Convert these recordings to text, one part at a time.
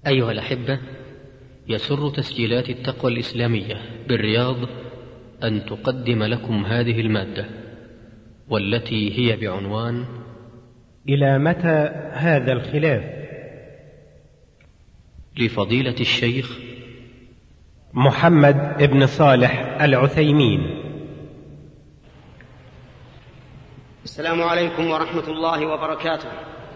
أيها الأحبة، يسر تسجيلات التقوى الإسلامية بالرياض أن تقدم لكم هذه المادة، والتي هي بعنوان إلى متى هذا الخلاف؟ لفضيلة الشيخ محمد بن صالح العثيمين. السلام عليكم ورحمة الله وبركاته.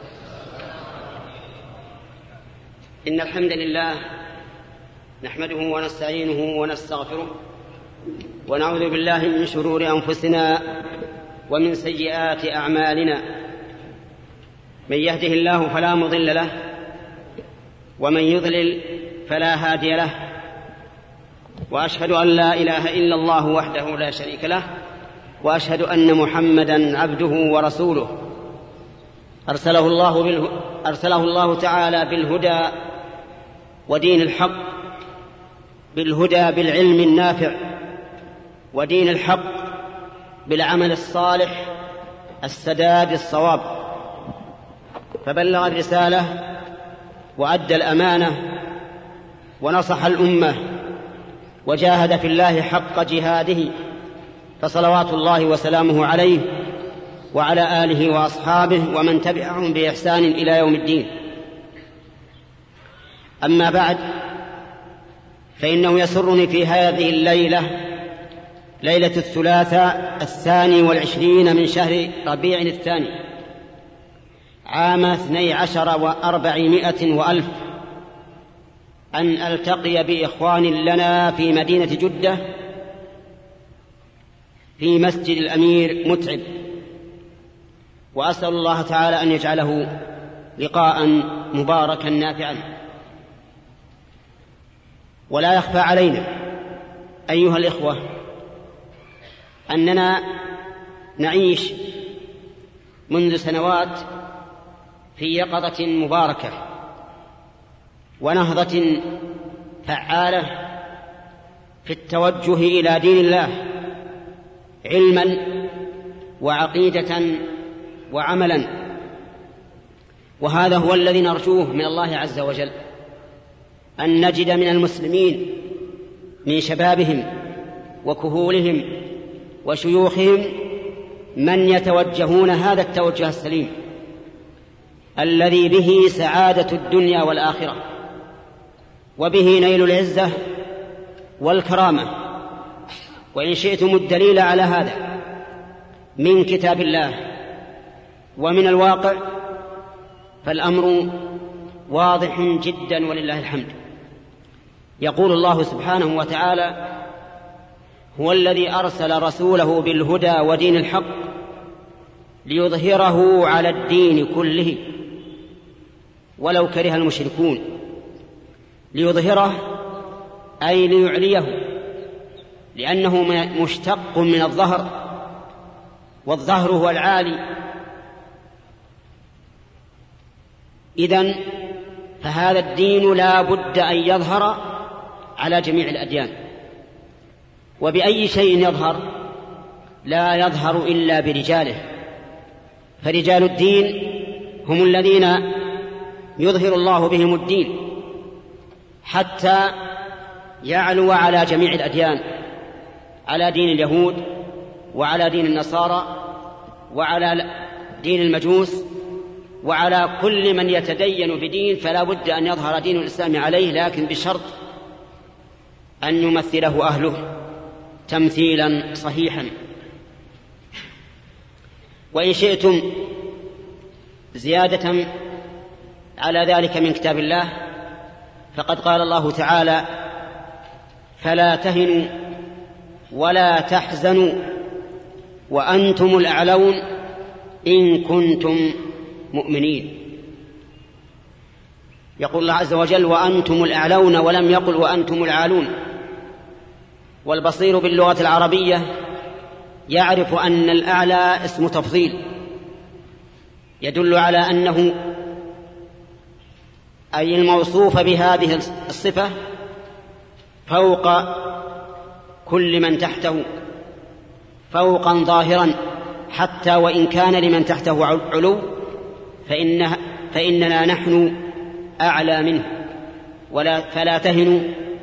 إن الحمد لله نحمده ونستعينه ونستغفره، ونعوذ بالله من شرور أنفسنا ومن سيئات أعمالنا. من يهده الله فلا مضل له، ومن يضلل فلا هادي له، وأشهد أن لا إله إلا الله وحده لا شريك له، وأشهد أن محمدًا عبده ورسوله أرسله الله تعالى بالهدى ودين الحق، بالهدى بالعلم النافع، ودين الحق بالعمل الصالح السداد الصواب، فبلغ الرسالة وأدى الأمانة ونصح الأمة وجاهد في الله حق جهاده، فصلوات الله وسلامه عليه وعلى آله وأصحابه ومن تبعهم بإحسان إلى يوم الدين. أما بعد، فإنه يسرني في هذه الليلة، ليلة الثلاثاء 22 من شهر ربيع الثاني عام 12 و400 أن ألتقي بإخوان لنا في مدينة جدة في مسجد الأمير متعب، وأسأل الله تعالى أن يجعله لقاء مباركا نافعا. ولا يخفى علينا أيها الإخوة أننا نعيش منذ سنوات في يقظة مباركة ونهضة فعالة في التوجه إلى دين الله علما وعقيدة وعملا، وهذا هو الذي نرجوه من الله عز وجل، أن نجد من المسلمين من شبابهم وكهولهم وشيوخهم من يتوجهون هذا التوجه السليم الذي به سعادة الدنيا والآخرة، وبه نيل العزة والكرامة. وإن شئتم الدليل على هذا من كتاب الله ومن الواقع فالأمر واضح جدا ولله الحمد. يقول الله سبحانه وتعالى: هو الذي أرسل رسوله بالهدى ودين الحق ليظهره على الدين كله ولو كره المشركون. ليظهره أي ليعليه، لأنه مشتق من الظهر، والظهر هو العالي. إذن فهذا الدين لا بد أن يظهر على جميع الأديان. وبأي شيء يظهر؟ لا يظهر إلا برجاله، فرجال الدين هم الذين يظهر الله بهم الدين حتى يعلو على جميع الأديان، على دين اليهود وعلى دين النصارى وعلى دين المجوس وعلى كل من يتدين بدين، فلا بد أن يظهر دين الإسلام عليه، لكن بشرط أن يمثله أهله تمثيلا صحيحا. وإن شئتم زيادة على ذلك من كتاب الله فقد قال الله تعالى: فلا تهنوا ولا تحزنوا وأنتم الأعلون إن كنتم مؤمنين. يقول الله عز وجل: وأنتم الأعلون، ولم يقل وأنتم العالون. والبصير باللغة العربية يعرف أن الأعلى اسم تفضيل يدل على أنه أي الموصوف بهذه الصفة فوق كل من تحته، فوقا ظاهرا، حتى وإن كان لمن تحته علو فإننا نحن أعلى منه. فلا تهنوا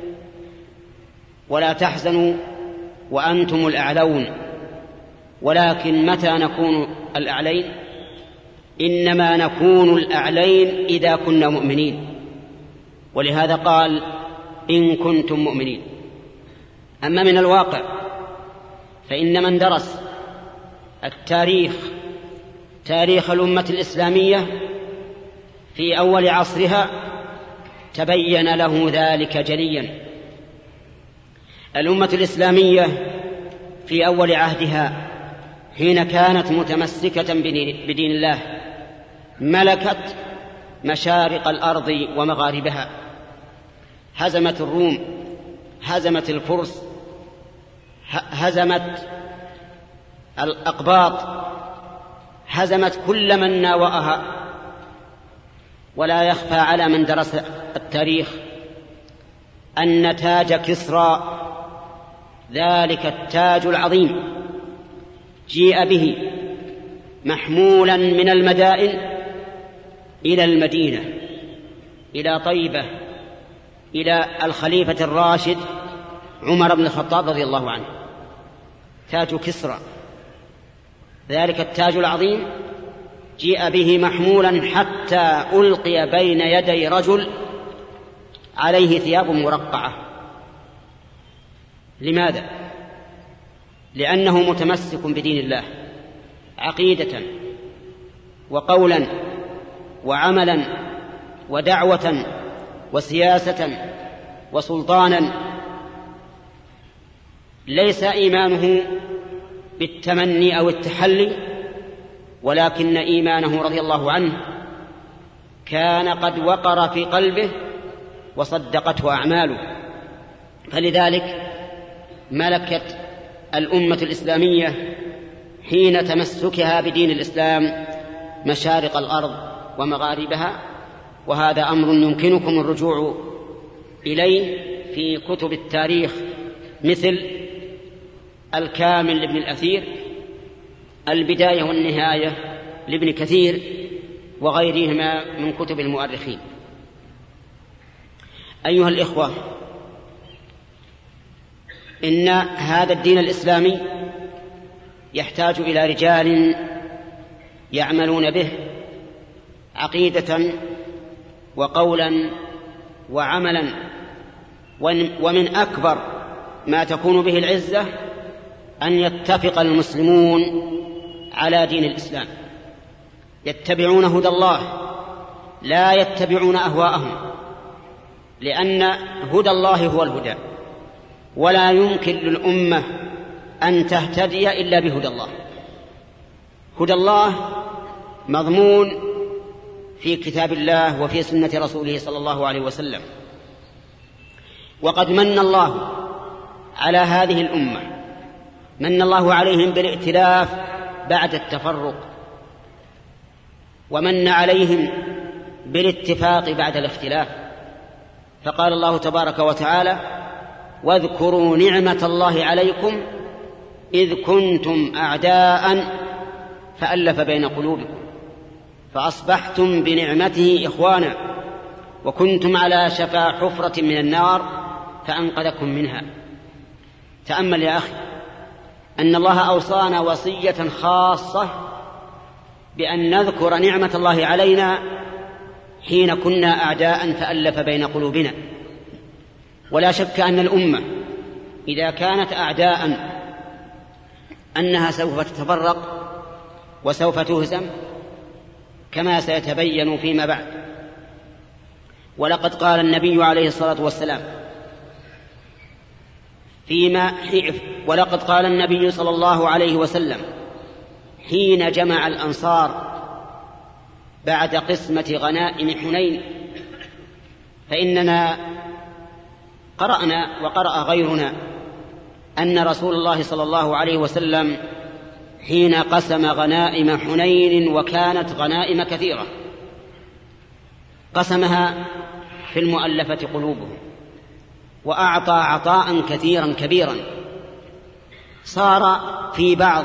ولا تحزنوا وأنتم الأعلون. ولكن متى نكون الأعلين؟ إنما نكون الأعلين إذا كنا مؤمنين، ولهذا قال إن كنتم مؤمنين. أما من الواقع فإن من درس تاريخ الأمة الإسلامية في أول عصرها تبين له ذلك جليا. الأمة الإسلامية في أول عهدها حين كانت متمسكة بدين الله ملكت مشارق الأرض ومغاربها، هزمت الروم، هزمت الفرس، هزمت الأقباط، هزمت كل من ناوأها. ولا يخفى على من درس التاريخ أن تاج كسرى، ذلك التاج العظيم، جيء به محمولا من المدائن إلى المدينة، إلى طيبة، إلى الخليفة الراشد عمر بن الخطاب رضي الله عنه. تاج كسرى، ذلك التاج العظيم، جيء به محمولا حتى ألقي بين يدي رجل عليه ثياب مرقعة. لماذا؟ لأنه متمسك بدين الله عقيدة وقولا وعملا ودعوة وسياسة وسلطانا. ليس إيمانه بالتمني أو التحلي، ولكن إيمانه رضي الله عنه كان قد وقر في قلبه وصدقته أعماله. فلذلك ملكت الأمة الإسلامية حين تمسكها بدين الإسلام مشارق الأرض ومغاربها. وهذا أمر يمكنكم الرجوع إليه في كتب التاريخ مثل الكامل لابن الأثير، البداية والنهاية لابن كثير، وغيرهما من كتب المؤرخين. أيها الإخوة، إن هذا الدين الإسلامي يحتاج إلى رجال يعملون به عقيدة وقولا وعملا. ومن أكبر ما تكون به العزة أن يتفق المسلمون على دين الإسلام، يتبعون هدى الله لا يتبعون أهواءهم، لأن هدى الله هو الهدى، ولا يمكن للأمة أن تهتدي إلا بهدى الله. هدى الله مضمون في كتاب الله وفي سنة رسوله صلى الله عليه وسلم. وقد من الله على هذه الأمة، من الله عليهم بالائتلاف بعد التفرق، ومن عليهم بالاتفاق بعد الاختلاف. فقال الله تبارك وتعالى: واذكروا نعمة الله عليكم إذ كنتم أعداء فألف بين قلوبكم فأصبحتم بنعمته إخوانا وكنتم على شفا حفرة من النار فأنقذكم منها. تأمل يا أخي أن الله أوصانا وصية خاصة بأن نذكر نعمة الله علينا حين كنا أعداء فألف بين قلوبنا. ولا شك أن الأمة إذا كانت أعداء أنها سوف تتفرق وسوف تهزم كما سيتبين فيما بعد. ولقد قال النبي عليه الصلاة والسلام ولقد قال النبي صلى الله عليه وسلم حين جمع الأنصار بعد قسمة غنائم حنين: فإننا قرأنا وقرأ غيرنا أن رسول الله صلى الله عليه وسلم حين قسم غنائم حنين، وكانت غنائم كثيرة، قسمها في المؤلفة قلوبهم وأعطى عطاء كثيرا كبيرا. صار في بعض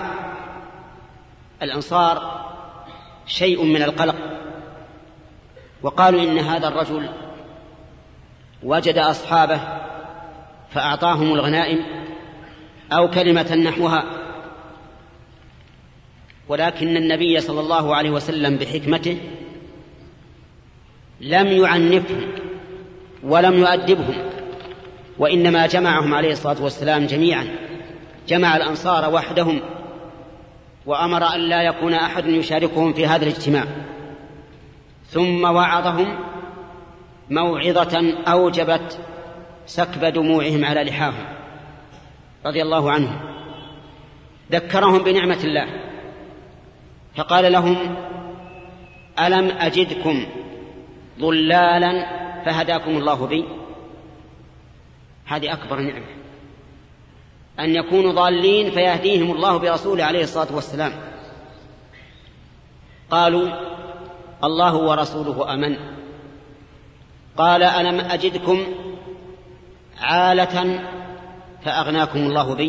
الأنصار شيء من القلق، وقالوا إن هذا الرجل وجد أصحابه فأعطاهم الغنائم أو كلمة نحوها، ولكن النبي صلى الله عليه وسلم بحكمته لم يعنفهم ولم يؤدبهم، وإنما جمعهم عليه الصلاة والسلام جميعا، جمع الأنصار وحدهم، وأمر أن لا يكون أحد يشاركهم في هذا الاجتماع، ثم وعظهم موعظة أوجبت سكب دموعهم على لحاهم رضي الله عنهم. ذكرهم بنعمة الله فقال لهم: ألم أجدكم ضلالا فهداكم الله بي؟ هذه أكبر نعمة، أن يكونوا ضالين فيهديهم الله برسوله عليه الصلاة والسلام. قالوا: الله ورسوله أمن. قال: ألم أجدكم عالة فأغناكم الله بي؟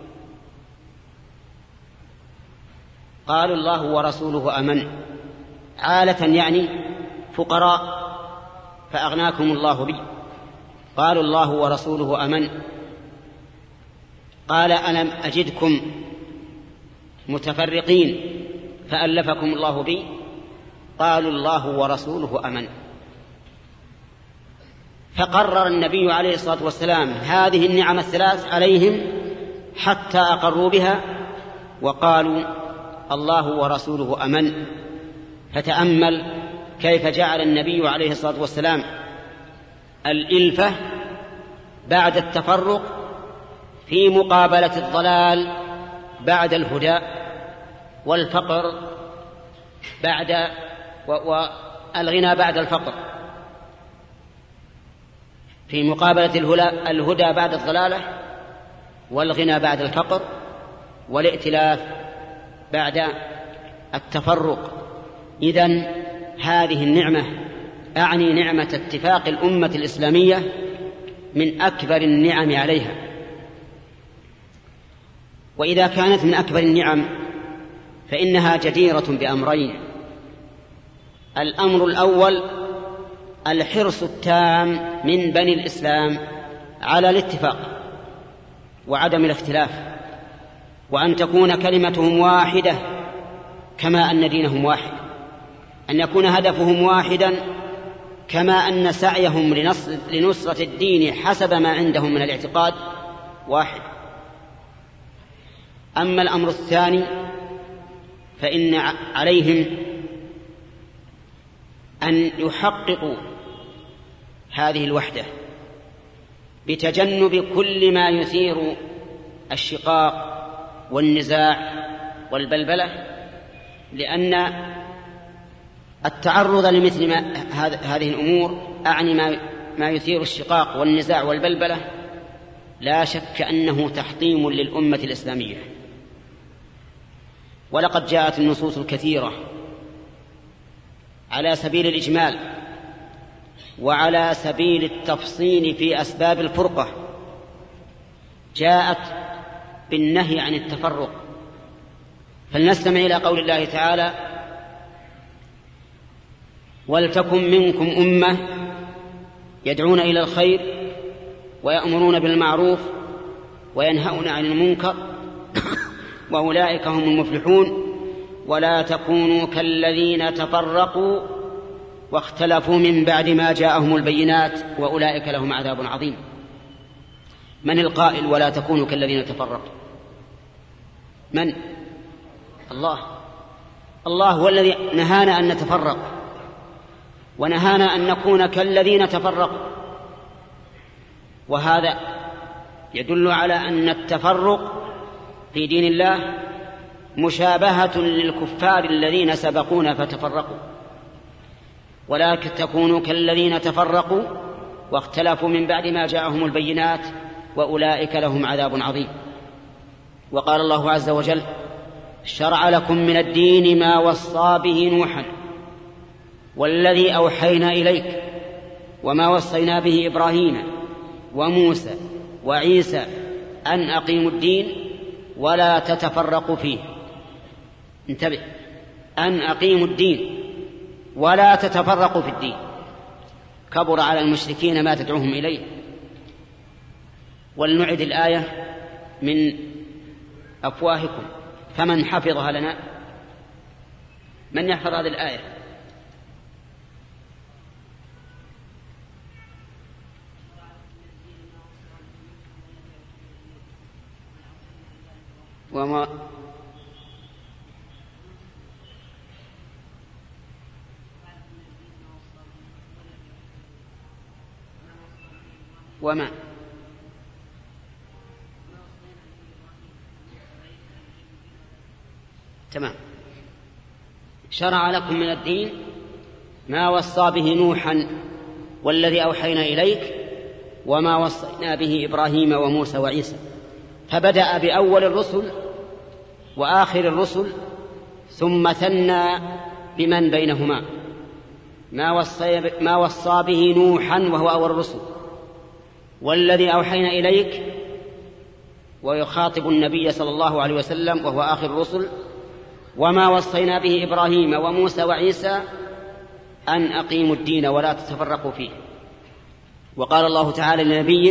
قالوا: الله ورسوله أمن. عالة يعني فقراء فأغناكم الله بي. قالوا: الله ورسوله أمن. قال: ألم أجدكم متفرقين فألفكم الله بي؟ قالوا: الله ورسوله أمن. فقرر النبي عليه الصلاة والسلام هذه النعم الثلاث عليهم حتى أقروا بها وقالوا: الله ورسوله أمن. فتأمل كيف جعل النبي عليه الصلاة والسلام الإلفة بعد التفرق في مقابلة الضلال بعد الهدى، والفقر بعد والغنى بعد الفقر، في مقابلة الهدى بعد الضلالة، والغنى بعد الفقر، والائتلاف بعد التفرق. إذن هذه النعمة أعني نعمة اتفاق الأمة الإسلامية من أكبر النعم عليها. وإذا كانت من أكبر النعم فإنها جديرة بأمرين: الأمر الأول الحرص التام من بني الإسلام على الاتفاق وعدم الاختلاف، وأن تكون كلمتهم واحدة كما أن دينهم واحد، أن يكون هدفهم واحدا كما أن سعيهم لنصرة الدين حسب ما عندهم من الاعتقاد واحد. أما الأمر الثاني فإن عليهم أن يحققوا هذه الوحدة بتجنب كل ما يثير الشقاق والنزاع والبلبلة، لأن التعرض لمثل هذه الأمور أعني ما يثير الشقاق والنزاع والبلبلة لا شك أنه تحطيم للأمة الإسلامية. ولقد جاءت النصوص الكثيرة على سبيل الإجمال وعلى سبيل التفصيل في أسباب الفرقة، جاءت بالنهي عن التفرق. فلنستمع إلى قول الله تعالى: ولتكن منكم أمة يدعون إلى الخير ويأمرون بالمعروف وينهون عن المنكر وأولئك هم المفلحون ولا تكونوا كالذين تفرقوا واختلفوا من بعد ما جاءهم البينات وأولئك لهم عذاب عظيم. من القائل ولا تكونوا كالذين تفرقوا؟ من؟ الله. الله هو الذي نهانا أن نتفرق ونهانا أن نكون كالذين تفرقوا، وهذا يدل على أن التفرق في دين الله مشابهة للكفار الذين سبقونا فتفرقوا، ولكن تكونوا كالذين تفرقوا واختلفوا من بعد ما جاءهم البينات وأولئك لهم عذاب عظيم. وقال الله عز وجل: شرع لكم من الدين ما وصى به نوحا والذي أوحينا إليك وما وصينا به إبراهيم وموسى وعيسى أن أقيموا الدين ولا تتفرقوا فيه. انتبه، أن أقيموا الدين ولا تتفرقوا في الدين. كبر على المشركين ما تدعوهم إليه. ولنعد الآية من أفواهكم فمن حفظها لنا؟ من يحفظ هذه الآية؟ وما تمام. شرع لكم من الدين ما وصى به نوحا والذي أوحينا إليك وما وصينا به إبراهيم وموسى وعيسى. فبدأ بأول الرسل وآخر الرسل ثم ثنى بمن بينهما. ما وصى به نوحا وهو أول الرسل، والذي أوحينا إليك ويخاطب النبي صلى الله عليه وسلم وهو آخر الرسل، وما وصينا به إبراهيم وموسى وعيسى أن أقيموا الدين ولا تتفرقوا فيه. وقال الله تعالى لنبيه: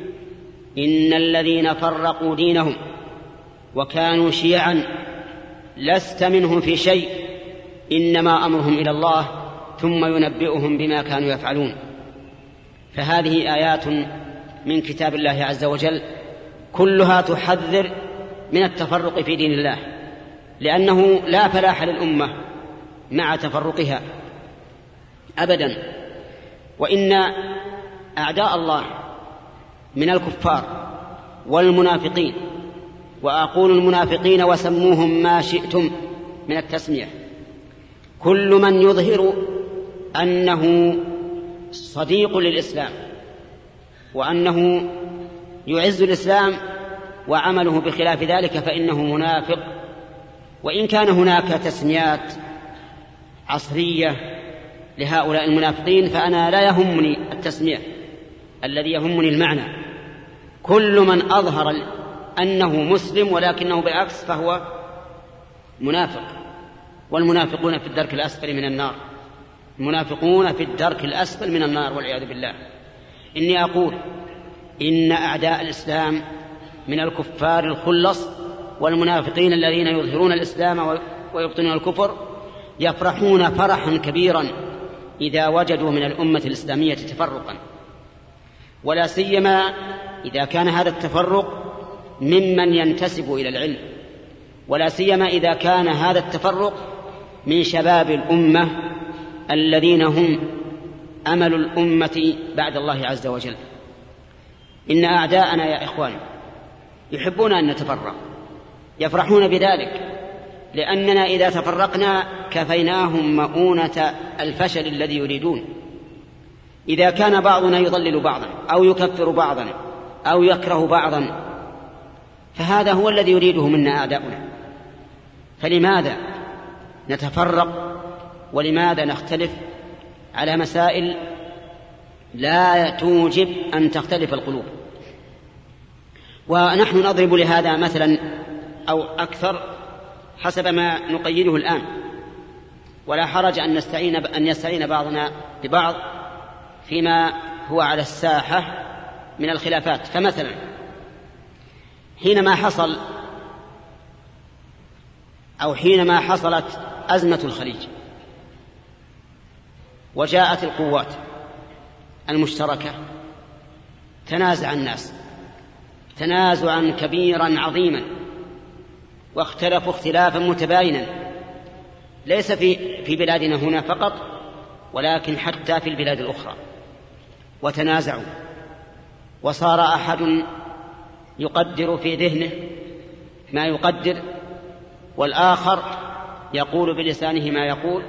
إن الذين فرقوا دينهم وكانوا شيعا لست منهم في شيء إنما أمرهم إلى الله ثم ينبئهم بما كانوا يفعلون. فهذه آيات من كتاب الله عز وجل كلها تحذر من التفرق في دين الله، لأنه لا فلاح للأمة مع تفرقها أبدا. وإن أعداء الله من الكفار والمنافقين، وأقول المنافقين وسموهم ما شئتم من التسمية، كل من يظهر أنه صديق للإسلام وأنه يعز الإسلام وعمله بخلاف ذلك فإنه منافق. وإن كان هناك تسميات عصرية لهؤلاء المنافقين فأنا لا يهمني التسمية، الذي يهمني المعنى. كل من أظهر أنه مسلم ولكنه بالعكس فهو منافق. والمنافقون في الدرك الأسفل من النار، المنافقون في الدرك الأسفل من النار والعياذ بالله. إني أقول إن أعداء الإسلام من الكفار الخلص والمنافقين الذين يظهرون الإسلام ويبطنون الكفر يفرحون فرحا كبيرا إذا وجدوا من الأمة الإسلامية تفرقا، ولا سيما إذا كان هذا التفرق ممن ينتسب إلى العلم، ولا سيما إذا كان هذا التفرق من شباب الأمة الذين هم أمل الأمة بعد الله عز وجل. إن أعداءنا يا إخوان يحبون أن نتفرق، يفرحون بذلك، لأننا إذا تفرقنا كفيناهم مؤونة الفشل الذي يريدون. إذا كان بعضنا يضلل بعضا أو يكفر بعضا أو يكره بعضا فهذا هو الذي يريده منا أعداؤنا. فلماذا نتفرق ولماذا نختلف على مسائل لا توجب أن تختلف القلوب؟ ونحن نضرب لهذا مثلا أو أكثر حسب ما نقيده الآن، ولا حرج أن يستعين بعضنا ببعض فيما هو على الساحة من الخلافات. فمثلا حينما حصلت أزمة الخليج وجاءت القوات المشتركة تنازع الناس تنازعا كبيرا عظيما واختلفوا اختلافا متباينا، ليس في بلادنا هنا فقط ولكن حتى في البلاد الأخرى، وتنازعوا وصار أحد يقدر في ذهنه ما يقدر والآخر يقول بلسانه ما يقول،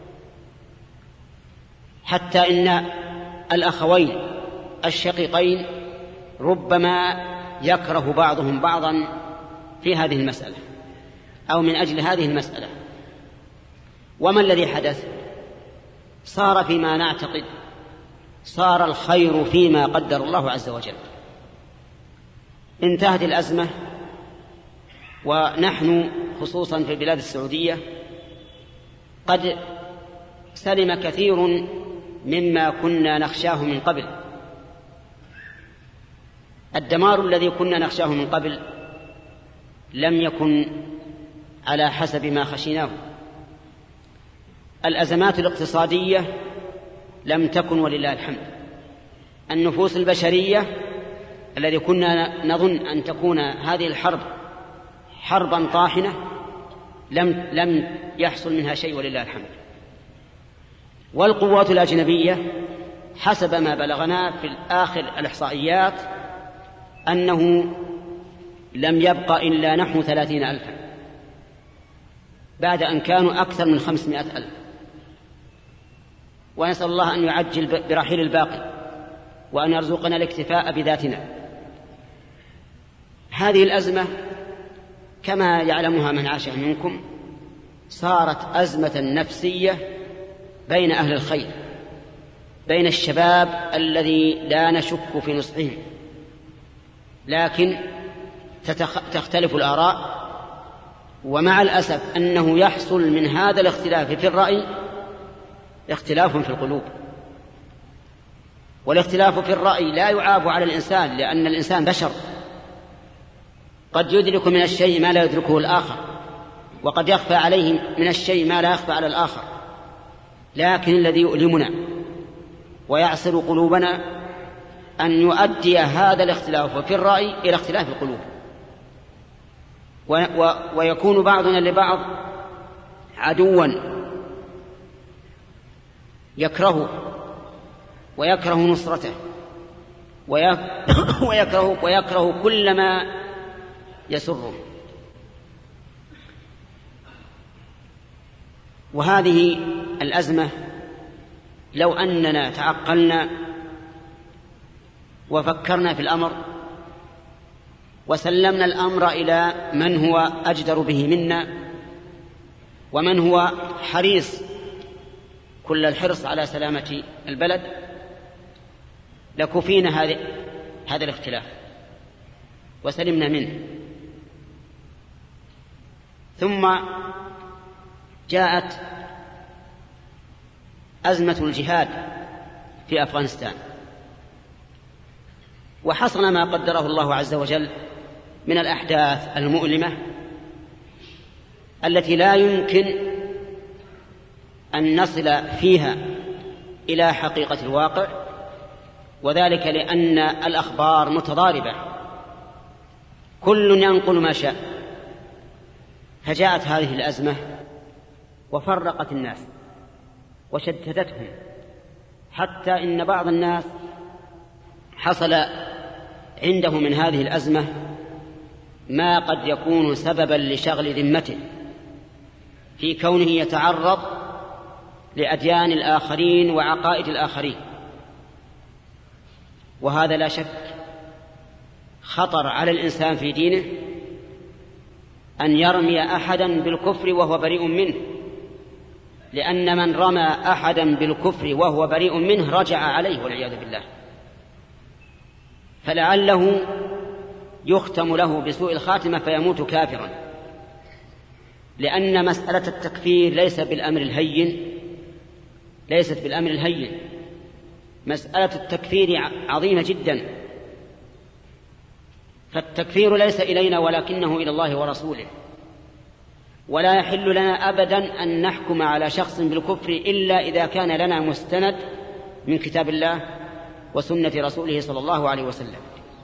حتى إن الأخوين الشقيقين ربما يكره بعضهم بعضا في هذه المسألة أو من أجل هذه المسألة. وما الذي حدث؟ صار فيما نعتقد صار الخير فيما قدر الله عز وجل. انتهت الأزمة، ونحن خصوصا في البلاد السعودية قد سلم كثير مما كنا نخشاه من قبل. الدمار الذي كنا نخشاه من قبل لم يكن على حسب ما خشيناه. الأزمات الاقتصادية لم تكن ولله الحمد. النفوس البشرية الذي كنا نظن أن تكون هذه الحرب حربا طاحنة لم يحصل منها شيء ولله الحمد. والقوات الأجنبية حسب ما بلغنا في آخر الإحصائيات أنه لم يبقى إلا نحو 30,000 بعد أن كانوا أكثر من 500,000. ونسأل الله أن يعجل برحيل الباقي وأن يرزقنا الاكتفاء بذاتنا. هذه الأزمة كما يعلمها من عاش منكم صارت أزمة نفسية بين أهل الخير، بين الشباب الذي لا نشك في نصحهم، لكن تختلف الآراء. ومع الأسف أنه يحصل من هذا الاختلاف في الرأي اختلاف في القلوب. والاختلاف في الرأي لا يعاب على الإنسان، لأن الإنسان بشر، قد يدرك من الشيء ما لا يدركه الآخر، وقد يخفى عليه من الشيء ما لا يخفى على الآخر. لكن الذي يؤلمنا ويعصر قلوبنا أن يؤدي هذا الاختلاف في الرأي إلى اختلاف القلوب، ويكون بعضنا لبعض عدوا يكرهه ويكره نصرته ويكره كل ما يسره. وهذه الأزمة لو أننا تعقلنا وفكرنا في الأمر وسلمنا الأمر إلى من هو أجدر به منا ومن هو حريص كل الحرص على سلامة البلد لكفينا هذا الاختلاف وسلمنا منه. ثم جاءت أزمة الجهاد في أفغانستان، وحصل ما قدره الله عز وجل من الأحداث المؤلمة التي لا يمكن أن نصل فيها إلى حقيقة الواقع، وذلك لأن الأخبار متضاربة، كل ينقل ما شاء. فجاءت هذه الأزمة وفرقت الناس وشتتتهم، حتى إن بعض الناس حصل عنده من هذه الأزمة ما قد يكون سببا لشغل ذمته في كونه يتعرض لأديان الآخرين وعقائد الآخرين. وهذا لا شك خطر على الإنسان في دينه أن يرمي أحدا بالكفر وهو بريء منه، لأن من رمى أحدا بالكفر وهو بريء منه رجع عليه والعياذ بالله، فلعله يختم له بسوء الخاتمة فيموت كافرا. لأن مسألة التكفير ليست بالأمر الهين، مسألة التكفير عظيمة جدا. فالتكفير ليس إلينا ولكنه إلى الله ورسوله، ولا يحل لنا أبدا أن نحكم على شخص بالكفر إلا إذا كان لنا مستند من كتاب الله وسنة رسوله صلى الله عليه وسلم.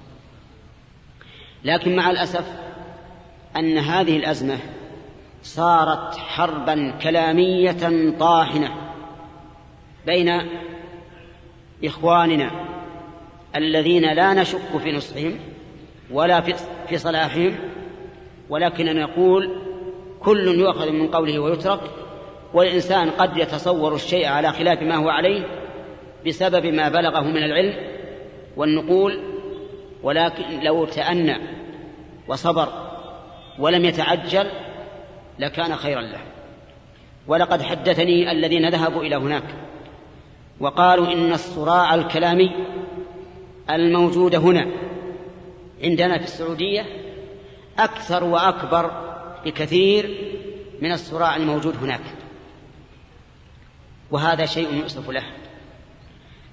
لكن مع الأسف أن هذه الأزمة صارت حربا كلامية طاحنة بين إخواننا الذين لا نشك في نصحهم ولا في صلاحهم، ولكن نقول كل يؤخذ من قوله ويترك، والإنسان قد يتصور الشيء على خلاف ما هو عليه بسبب ما بلغه من العلم والنقول، ولكن لو تأنى وصبر ولم يتعجل لكان خيرا له. ولقد حدثني الذين ذهبوا إلى هناك وقالوا إن الصراع الكلامي الموجود هنا عندنا في السعودية أكثر وأكبر بكثير من الصراع الموجود هناك، وهذا شيء يؤسف له.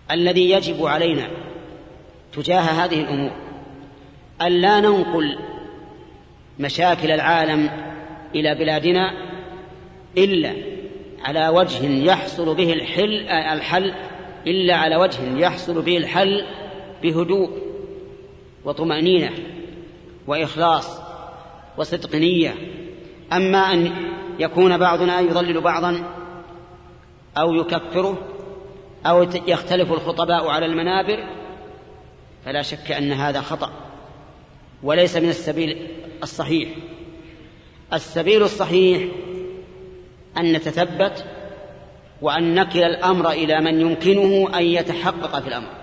الذي يجب علينا تجاه هذه الأمور أن لا ننقل مشاكل العالم إلى بلادنا إلا على وجه يحصل به الحل إلا على وجه يحصل به الحل بهدوء وطمأنينة وإخلاص وصدق نية. أما أن يكون بعضنا يضلل بعضا أو يكفره أو يختلف الخطباء على المنابر فلا شك أن هذا خطأ وليس من السبيل الصحيح. السبيل الصحيح أن نتثبت وأن نكل الأمر إلى من يمكنه أن يتحقق في الأمر،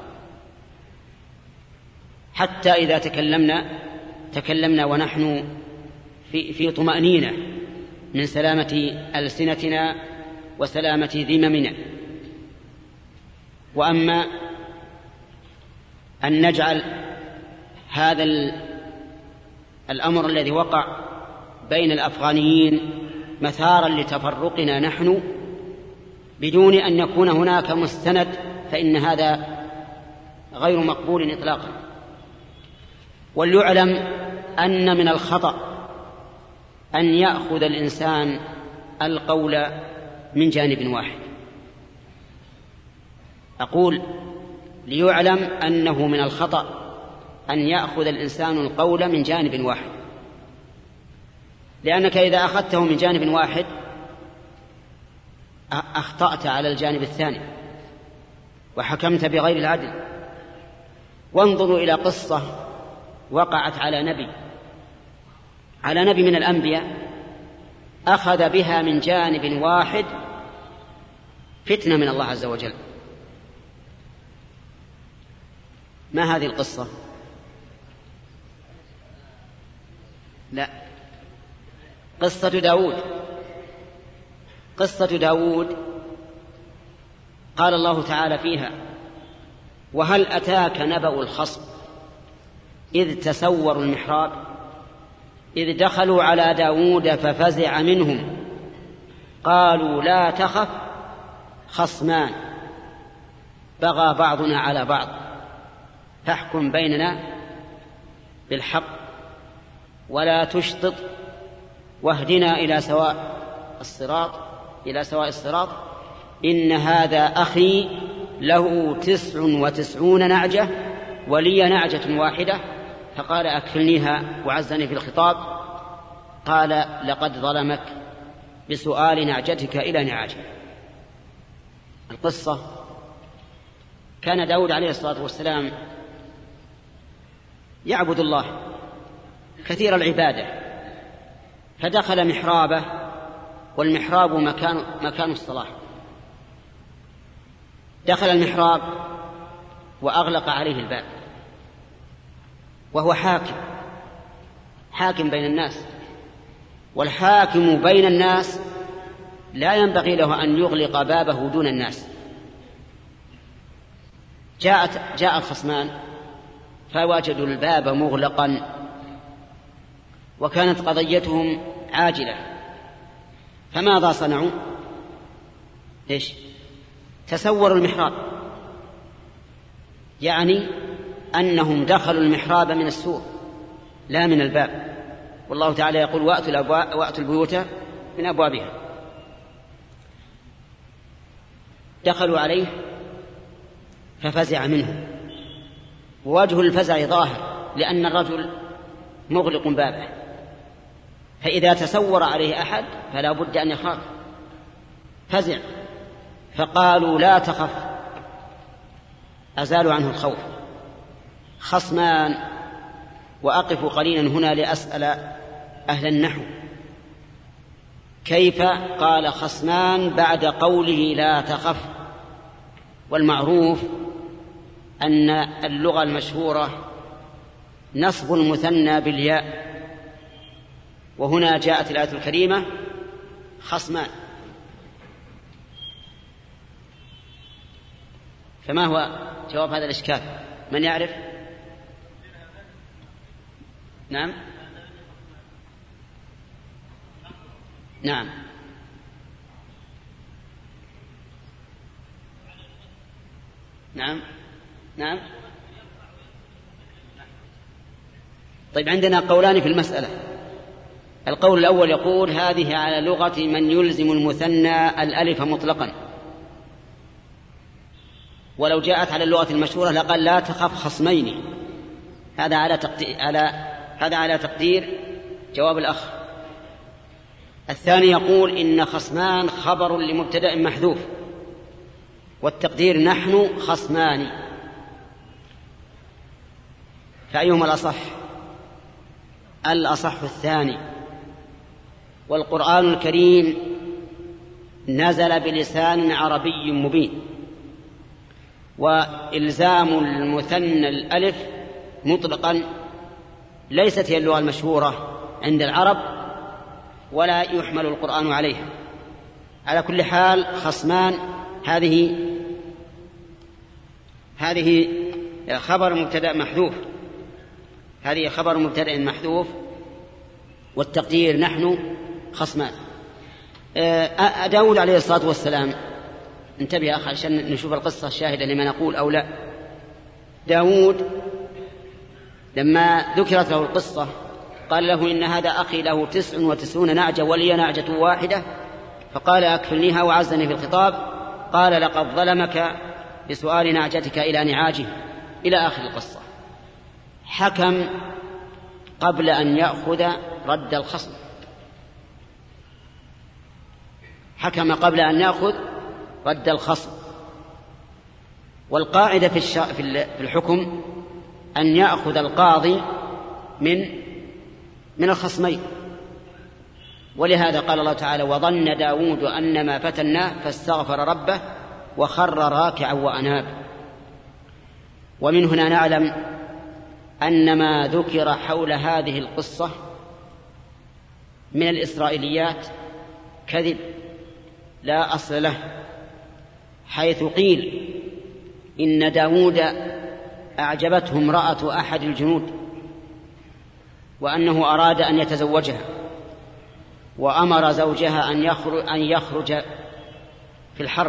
حتى إذا تكلمنا ونحن في طمأنينة من سلامة ألسنتنا وسلامة ذممنا. وأما أن نجعل هذا الأمر الذي وقع بين الأفغانيين مثارا لتفرقنا نحن بدون أن يكون هناك مستند فإن هذا غير مقبول إطلاقا. وليعلم أن من الخطأ أن يأخذ الإنسان القول من جانب واحد. أقول ليعلم أنه من الخطأ أن يأخذ الإنسان القول من جانب واحد، لأنك إذا أخذته من جانب واحد أخطأت على الجانب الثاني وحكمت بغير العدل. وانظروا إلى قصة وقعت على نبي من الأنبياء أخذ بها من جانب واحد فتنة من الله عز وجل. ما هذه القصة؟ لا، قصة داود قال الله تعالى فيها: وهل أتاك نبأ الخصم إذ تسوروا المحراب إذ دخلوا على داود ففزع منهم قالوا لا تخف خصمان بغى بعضنا على بعض فاحكم بيننا بالحق ولا تشطط واهدنا إلى سواء الصراط إن هذا أخي له 99 نعجة ولي نعجة واحدة فقال أكفلنيها وعزني في الخطاب. قال لقد ظلمك بسؤال نعجتك إلى نعاجه. القصة: كان داود عليه الصلاة والسلام يعبد الله كثير العبادة، فدخل محرابه، والمحراب مكان الصلاة. دخل المحراب وأغلق عليه الباب وهو حاكم بين الناس، والحاكم بين الناس لا ينبغي له أن يغلق بابه دون الناس. جاء الخصمان فوجدوا الباب مغلقا وكانت قضيتهم عاجلة، فماذا صنعوا؟ تسوروا المحراب، يعني أنهم دخلوا المحراب من السور لا من الباب. والله تعالى يقول: وأتوا البيوت من أبوابها. دخلوا عليه ففزع منه، ووجه الفزع ظاهر لأن الرجل مغلق بابه، فإذا تسور عليه أحد فلا بد أن يخاف. فزع، فقالوا لا تخف، أزالوا عنه الخوف. خصمان، وأقف قليلا هنا لأسأل أهل النحو كيف قال خصمان بعد قوله لا تخف؟ والمعروف أن اللغة المشهورة نصب المثنى بالياء، وهنا جاءت الآية الكريمة خصمان. فما هو جواب هذا الإشكال؟ من يعرف؟ نعم نعم. طيب، عندنا قولان في المسألة. القول الأول يقول هذه على لغة من يلزم المثنى الألف مطلقا، ولو جاءت على اللغة المشهورة لقال لا تخف خصمين. هذا على تقدير جواب الأخ. الثاني يقول إن خصمان خبر لمبتدأ محذوف، والتقدير نحن خصمان. فأيهما الأصح؟ الأصح الثاني. والقرآن الكريم نزل بلسان عربي مبين، وإلزام المثنى الألف مطلقا ليست هي اللغة المشهورة عند العرب، ولا يحمل القرآن عليها. على كل حال خصمان هذه خبر مبتدأ محذوف، والتقدير نحن خصمان. داود عليه الصلاة والسلام، انتبه يا أخي عشان نشوف القصة الشاهدة لما نقول أو لا. داود لما ذكرت له القصة قال له إن هذا أخي له 99 نعجة ولي نعجة واحدة، فقال أكفلنيها وعزني في الخطاب. قال لقد ظلمك بسؤال نعجتك إلى نعاجه، إلى آخر القصة. حكم قبل أن يأخذ رد الخصم، والقاعدة في الحكم أن يأخذ القاضي من الخصمين. ولهذا قال الله تعالى وظن داود أنما فتناه فاستغفر ربه وخر راكعا وأناب. ومن هنا نعلم أن ما ذكر حول هذه القصة من الإسرائيليات كذب لا أصل له، حيث قيل إن داود أعجبته امرأة أحد الجنود، وأنه أراد أن يتزوجها، وأمر زوجها أن يخرج في الحرب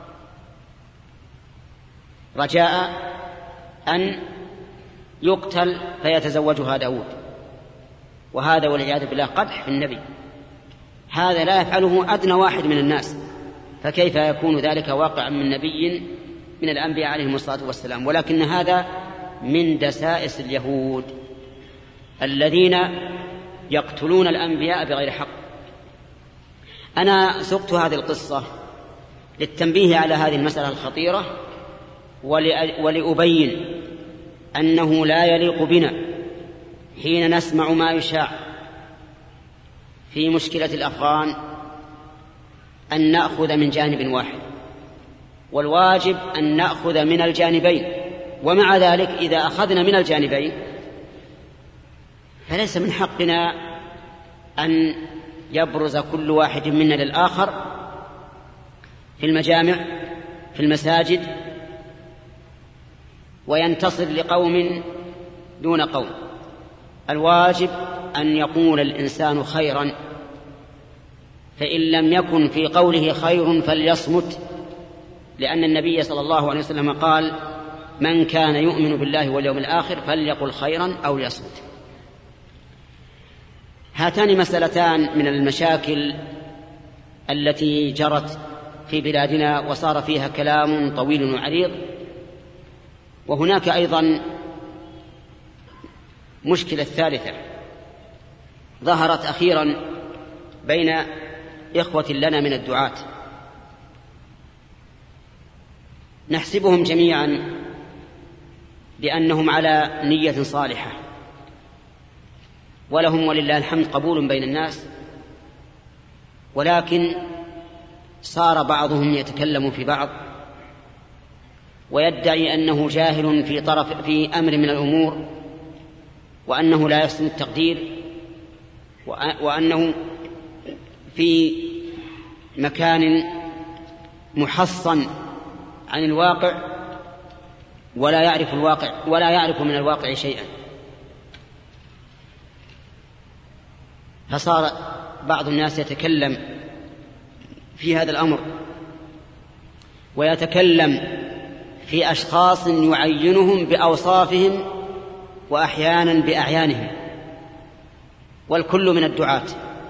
رجاء أن يقتل فيتزوجها داود. وهذا والعياذ بالله قدح في النبي، هذا لا يفعله أدنى واحد من الناس، فكيف يكون ذلك واقعا من نبي من الأنبياء عليهم الصلاة والسلام؟ ولكن هذا من دسائس اليهود الذين يقتلون الأنبياء بغير حق. أنا سقت هذه القصة للتنبيه على هذه المسألة الخطيرة، ولأبين أنه لا يليق بنا حين نسمع ما يشاع في مشكلة الأفغان أن نأخذ من جانب واحد، والواجب أن نأخذ من الجانبين. ومع ذلك إذا أخذنا من الجانبين فليس من حقنا أن يبرز كل واحد منا للآخر في المجامع في المساجد وينتصر لقوم دون قوم. الواجب أن يقول الإنسان خيرا، فإن لم يكن في قوله خير فليصمت، لأن النبي صلى الله عليه وسلم قال من كان يؤمن بالله واليوم الآخر فليقل خيرا أو ليصمت. هاتان مسألتان من المشاكل التي جرت في بلادنا وصار فيها كلام طويل وعريض. وهناك أيضا مشكلة ثالثة ظهرت أخيرا بين إخوة لنا من الدعاة، نحسبهم جميعا بأنهم على نية صالحة ولهم ولله الحمد قبول بين الناس، ولكن صار بعضهم يتكلم في بعض ويدعي أنه جاهل في أمر من الأمور، وأنه لا يحسن التقدير، وأنه في مكان محصن عن الواقع ولا يعرف الواقع ولا يعرف من الواقع شيئا. فصار بعض الناس يتكلم في هذا الأمر ويتكلم في أشخاص يعينهم بأوصافهم وأحيانا بأعيانهم، والكل من الدعاة،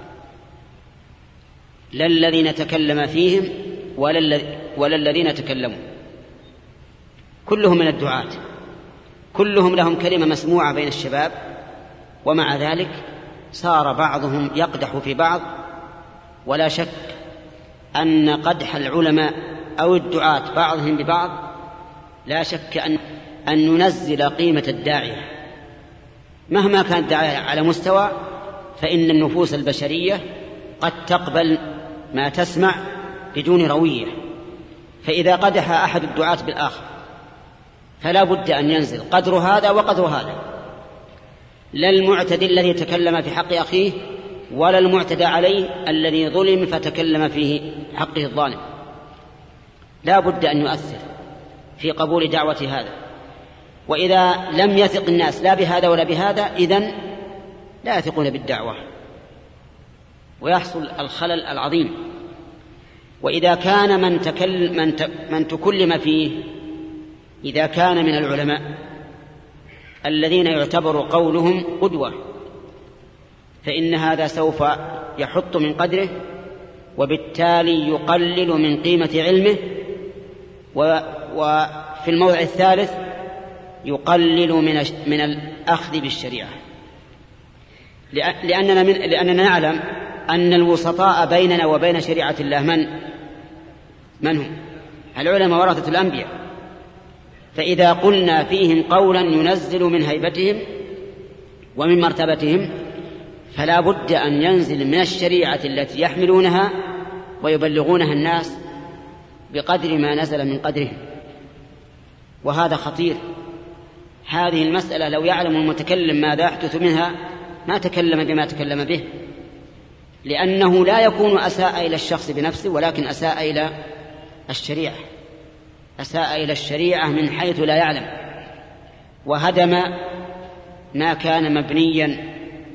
لا الذين تكلم فيهم ولا الذين تكلموا، كلهم من الدعاة، كلهم لهم كلمة مسموعة بين الشباب. ومع ذلك صار بعضهم يقدح في بعض، ولا شك أن قدح العلماء أو الدعاة بعضهم ببعض لا شك أن ننزل قيمة الداعية مهما كان الداعية على مستوى، فإن النفوس البشرية قد تقبل ما تسمع بدون روية. فإذا قدح أحد الدعاة بالآخر فلا بد أن ينزل قدر هذا وقدر هذا، لا المعتدي الذي تكلم في حق أخيه ولا المعتدى عليه الذي ظلم فتكلم في حقه الظالم، لا بد أن يؤثر في قبول دعوة هذا. وإذا لم يثق الناس لا بهذا ولا بهذا إذن لا يثقون بالدعوة ويحصل الخلل العظيم. وإذا كان من تكلم فيه إذا كان من العلماء الذين يعتبر قولهم قدوة، فإن هذا سوف يحط من قدره، وبالتالي يقلل من قيمة علمه، وفي الموضع الثالث يقلل من الأخذ بالشريعة، لأننا نعلم أن الوسطاء بيننا وبين شريعة الله من هم؟ العلماء ورثة الأنبياء. فإذا قلنا فيهم قولا ينزل من هيبتهم ومن مرتبتهم فلا بد أن ينزل من الشريعة التي يحملونها ويبلغونها الناس بقدر ما نزل من قدرهم، وهذا خطير. هذه المسألة لو يعلم المتكلم ماذا يحدث منها ما تكلم بما تكلم به، لأنه لا يكون أساء إلى الشخص بنفسه، ولكن أساء إلى الشريعة، أساء إلى الشريعة من حيث لا يعلم، وهدم ما كان مبنيا.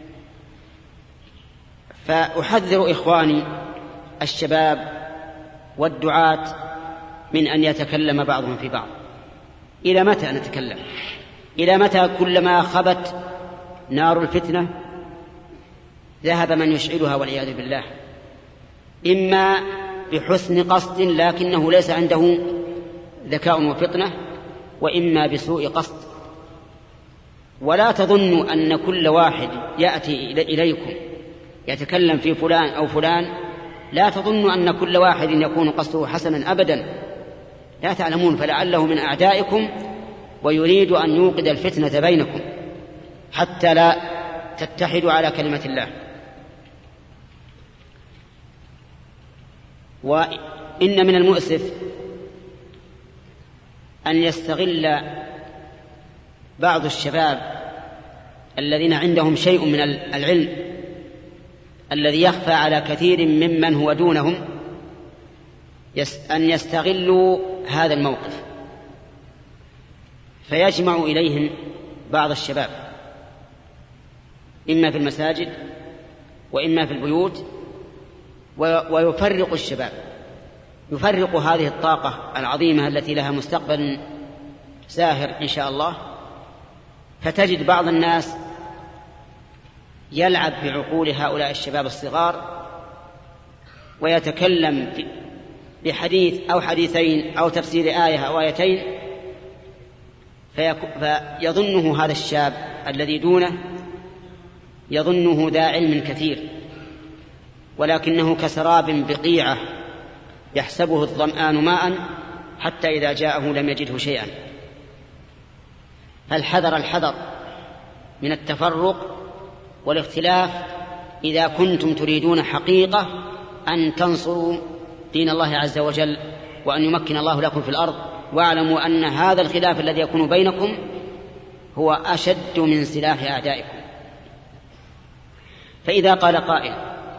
فأحذر إخواني الشباب والدعاة من أن يتكلم بعضهم في بعض. إلى متى نتكلم؟ إلى متى كلما خبت نار الفتنة ذهب من يشعلها والعياذ بالله، إما بحسن قصد لكنه ليس عنده ذكاء وفطنة، وإما بسوء قصد. ولا تظنوا أن كل واحد يأتي إليكم يتكلم في فلان أو فلان، لا تظنوا أن كل واحد يكون قصده حسنا أبدا، لا تعلمون، فلعله من أعدائكم ويريد أن يوقد الفتنة بينكم حتى لا تتحدوا على كلمة الله. وإن من المؤسف أن يستغل بعض الشباب الذين عندهم شيء من العلم الذي يخفى على كثير ممن هو دونهم، أن يستغلوا هذا الموقف، فيجمع إليهم بعض الشباب إما في المساجد وإما في البيوت، ويفرق الشباب، يفرق هذه الطاقة العظيمة التي لها مستقبل زاهر إن شاء الله. فتجد بعض الناس يلعب بعقول هؤلاء الشباب الصغار ويتكلم بحديث أو حديثين أو تفسير آية أو آيتين، فيظنه هذا الشاب الذي دونه يظنه ذا علم كثير، ولكنه كسراب بقيعة يحسبه الظمآن ماء حتى إذا جاءه لم يجده شيئا. فالحذر الحذر من التفرق والاختلاف إذا كنتم تريدون حقيقة أن تنصروا دين الله عز وجل وأن يمكن الله لكم في الأرض. واعلموا أن هذا الخلاف الذي يكون بينكم هو أشد من سلاح أعدائكم. فإذا قال قائل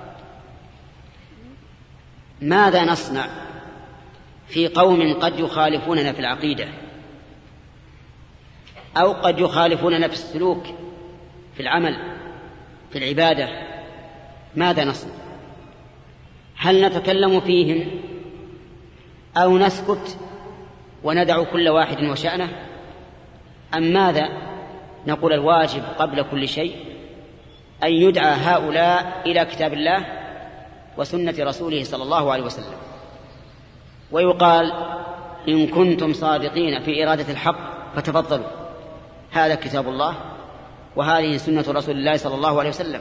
ماذا نصنع في قوم قد يخالفوننا في العقيدة أو قد يخالفوننا في السلوك في العمل في العبادة، ماذا نصنع؟ هل نتكلم فيهم أو نسكت وندع كل واحد وشأنه، أم ماذا؟ نقول الواجب قبل كل شيء أن يدعى هؤلاء إلى كتاب الله وسنة رسوله صلى الله عليه وسلم، ويقال إن كنتم صادقين في إرادة الحق فتفضلوا، هذا كتاب الله وهذه سنة رسول الله صلى الله عليه وسلم.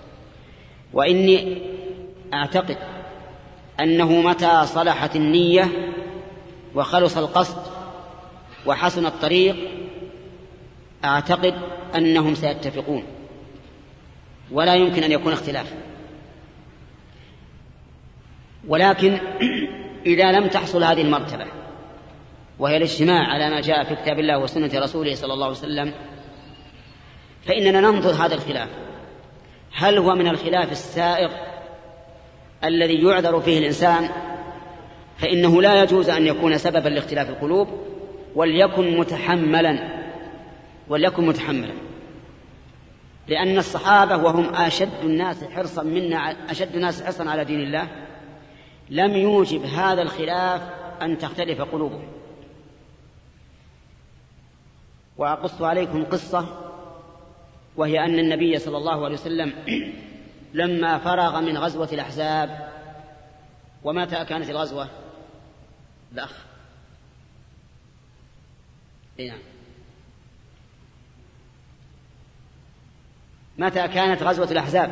وإني أعتقد أنه متى صلحت النية وخلص القصد وحسن الطريق أعتقد أنهم سيتفقون ولا يمكن أن يكون اختلاف. ولكن إذا لم تحصل هذه المرتبة وهي الاجتماع على ما جاء في كتاب الله وسنة رسوله صلى الله عليه وسلم، فإننا ننظر هذا الخلاف هل هو من الخلاف السائغ الذي يعذر فيه الإنسان، فإنه لا يجوز أن يكون سببا لاختلاف القلوب، وليكن متحملا، لأن الصحابة وهم أشد الناس حرصا منا، أشد الناس حرصا على دين الله، لم يوجب هذا الخلاف أن تختلف قلوبهم. وأقص عليكم قصة، وهي أن النبي صلى الله عليه وسلم لما فرغ من غزوة الأحزاب، ومتى كانت الغزوة؟ الأخ نعم، متى كانت غزوة الأحزاب؟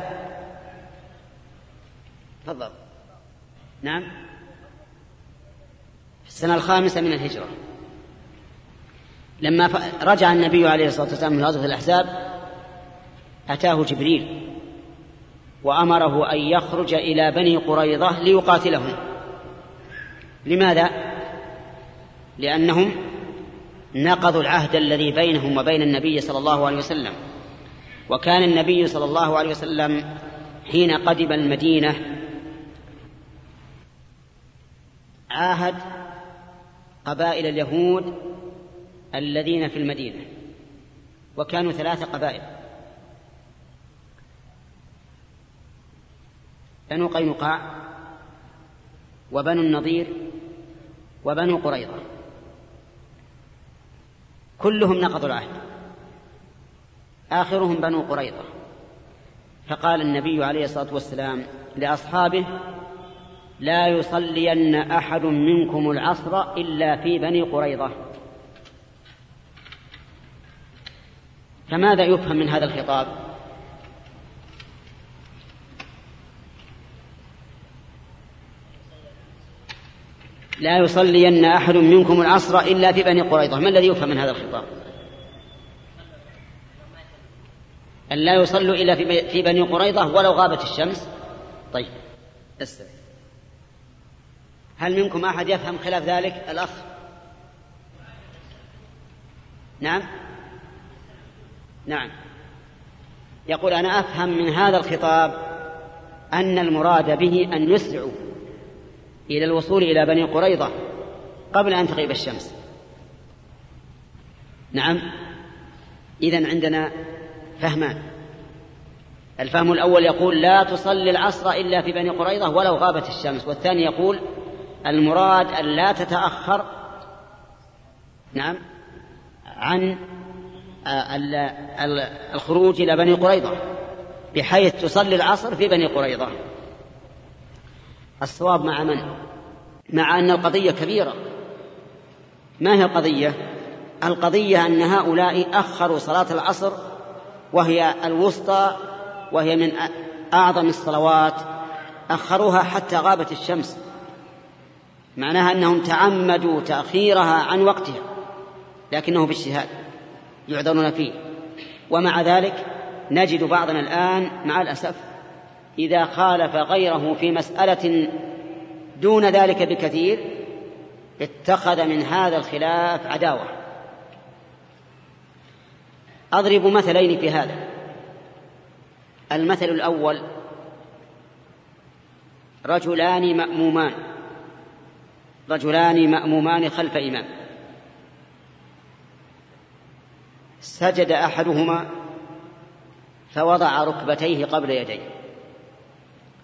تفضل. نعم، في السنة 5 من الهجرة، لما رجع النبي عليه الصلاة والسلام من غزوة الأحزاب أتاه جبريل وأمره أن يخرج إلى بني قريظة ليقاتلهم. لماذا؟ لأنهم نقضوا العهد الذي بينهم وبين النبي صلى الله عليه وسلم، وكان النبي صلى الله عليه وسلم حين قدم المدينة عاهد قبائل اليهود الذين في المدينة، وكانوا 3 قبائل: بنو قينقاع وبنو النضير وبنو قريظة، كلهم نقضوا العهد، آخرهم بنو قريظة. فقال النبي عليه الصلاة والسلام لأصحابه: لا يصلين أحد منكم العصر إلا في بني قريظة. فماذا يفهم من هذا الخطاب؟ لا يصلين أحد منكم العصر إلا في بني قريظة. ما الذي يفهم من هذا الخطاب؟ أن لا يصلوا إلا في بني قريظة ولو غابت الشمس. طيب، هل منكم أحد يفهم خلاف ذلك؟ الأخ. نعم، يقول: أنا أفهم من هذا الخطاب أن المراد به أن يسرعوا إلى الوصول إلى بني قريظة قبل أن تغيب الشمس. نعم، إذن عندنا فهمان. الفهم الأول يقول: لا تصلي العصر إلا في بني قريظة ولو غابت الشمس. والثاني يقول: المراد أن لا تتأخر عن الخروج إلى بني قريظة بحيث تصلي العصر في بني قريظة. الصواب مع من؟ مع أن القضية كبيرة. ما هي القضية؟ القضية أن هؤلاء أخروا صلاة العصر وهي الوسطى وهي من أعظم الصلوات، أخروها حتى غابت الشمس، معناها أنهم تعمدوا تأخيرها عن وقتها، لكنه باجتهاد يعذرون فيه. ومع ذلك نجد بعضنا الآن مع الأسف إذا خالف غيره في مسألة دون ذلك بكثير اتخذ من هذا الخلاف عداوة. أضرب مثلين في هذا. المثل الأول: رجلان مأمومان خلف إمام، سجد أحدهما فوضع ركبتيه قبل يديه،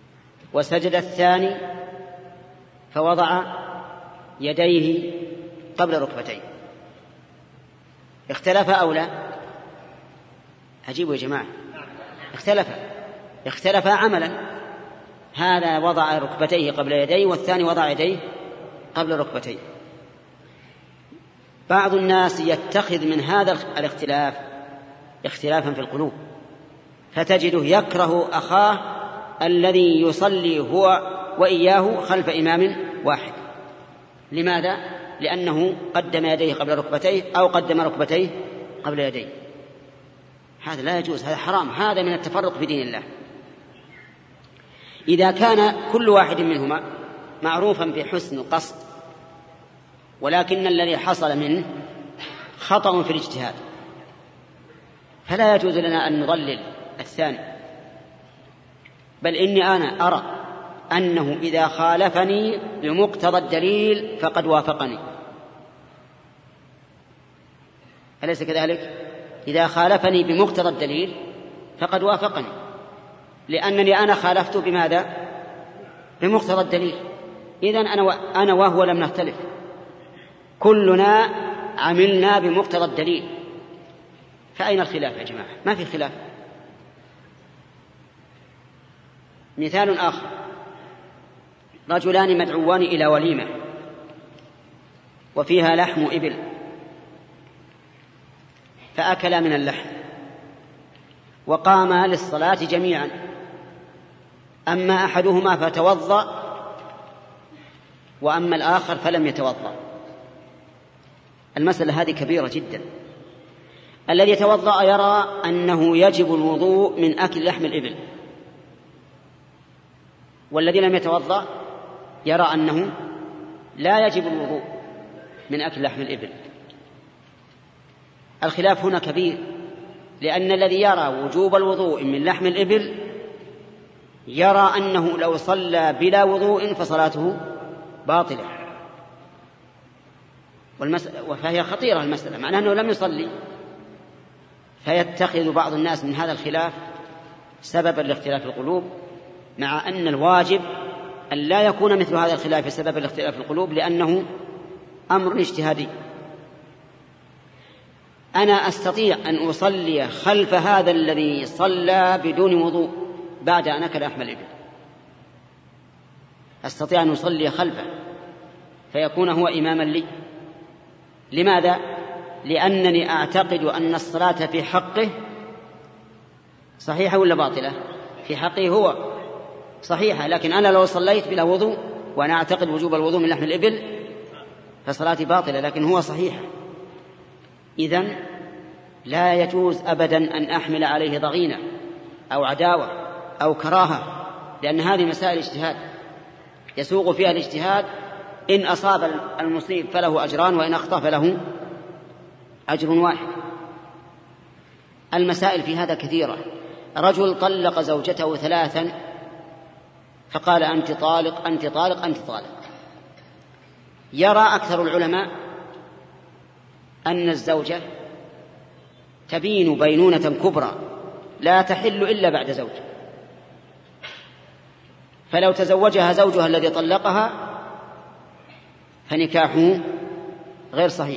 وسجد الثاني فوضع يديه قبل ركبتين. اختلف أو لا؟ أجيبوا يا جماعة. اختلف عملا، هذا وضع ركبتيه قبل يديه والثاني وضع يديه قبل ركبتيه. بعض الناس يتخذ من هذا الاختلاف اختلافا في القلوب، فتجده يكره أخاه الذي يصلي هو وإياه خلف إمام واحد. لماذا؟ لأنه قدم يديه قبل ركبتيه أو قدم ركبتيه قبل يديه. هذا لا يجوز، هذا حرام، هذا من التفرق في دين الله. إذا كان كل واحد منهما معروفا بحسن القصد، ولكن الذي حصل منه خطأ في الاجتهاد، فلا يجوز لنا أن نضلل الثاني، بل إني أنا أرى أنه إذا خالفني بمقتضى الدليل فقد وافقني، أليس كذلك؟ إذا خالفني بمقتضى الدليل فقد وافقني، لأنني أنا خالفت بماذا؟ بمقتضى الدليل. إذن أنا وهو لم نختلف، كلنا عملنا بمقتضى الدليل، فأين الخلاف يا جماعة؟ ما في خلاف. مثال آخر: رجلان مدعوان إلى وليمة وفيها لحم إبل، فأكلا من اللحم وقاما للصلاة جميعا، أما أحدهما فتوضأ وأما الآخر فلم يتوضأ. المسألة هذه كبيرة جدا. الذي يتوضأ يرى أنه يجب الوضوء من أكل لحم الإبل، والذي لم يتوضأ يرى أنه لا يجب الوضوء من أكل لحم الإبل. الخلاف هنا كبير، لأن الذي يرى وجوب الوضوء من لحم الإبل يرى أنه لو صلى بلا وضوء فصلاته باطلة، فهي خطيرة المسألة، معناه أنه لم يصلي. فيتخذ بعض الناس من هذا الخلاف سببا لاختلاف القلوب، مع أن الواجب أن لا يكون مثل هذا الخلاف سببا لاختلاف القلوب، لأنه أمر اجتهادي. أنا أستطيع أن أصلي خلف هذا الذي صلى بدون وضوء بعد أن أكل لحم الإبل، أستطيع أن أصلي خلفه فيكون هو إماما لي. لماذا؟ لأنني أعتقد أن الصلاة في حقه صحيحة ولا باطلة؟ في حقه هو صحيحة، لكن أنا لو صليت بلا وضوء وأنا أعتقد وجوب الوضوء من لحم الإبل فصلاتي باطلة، لكن هو صحيح. إذن لا يجوز أبدا أن أحمل عليه ضغينة أو عداوة أو كراهة، لأن هذه مسائل اجتهاد يسوغ فيها الاجتهاد، إن أصاب المصيب فله أجران وإن أخطأ فله أجر واحد. المسائل في هذا كثيرة. رجل طلق زوجته 3 فقال أنت طالق أنت طالق أنت طالق. يرى أكثر العلماء أن الزوجة تبين بينونة كبرى لا تحل إلا بعد زوج، فلو تزوجها زوجها الذي طلقها فنكاحه غير صحيح.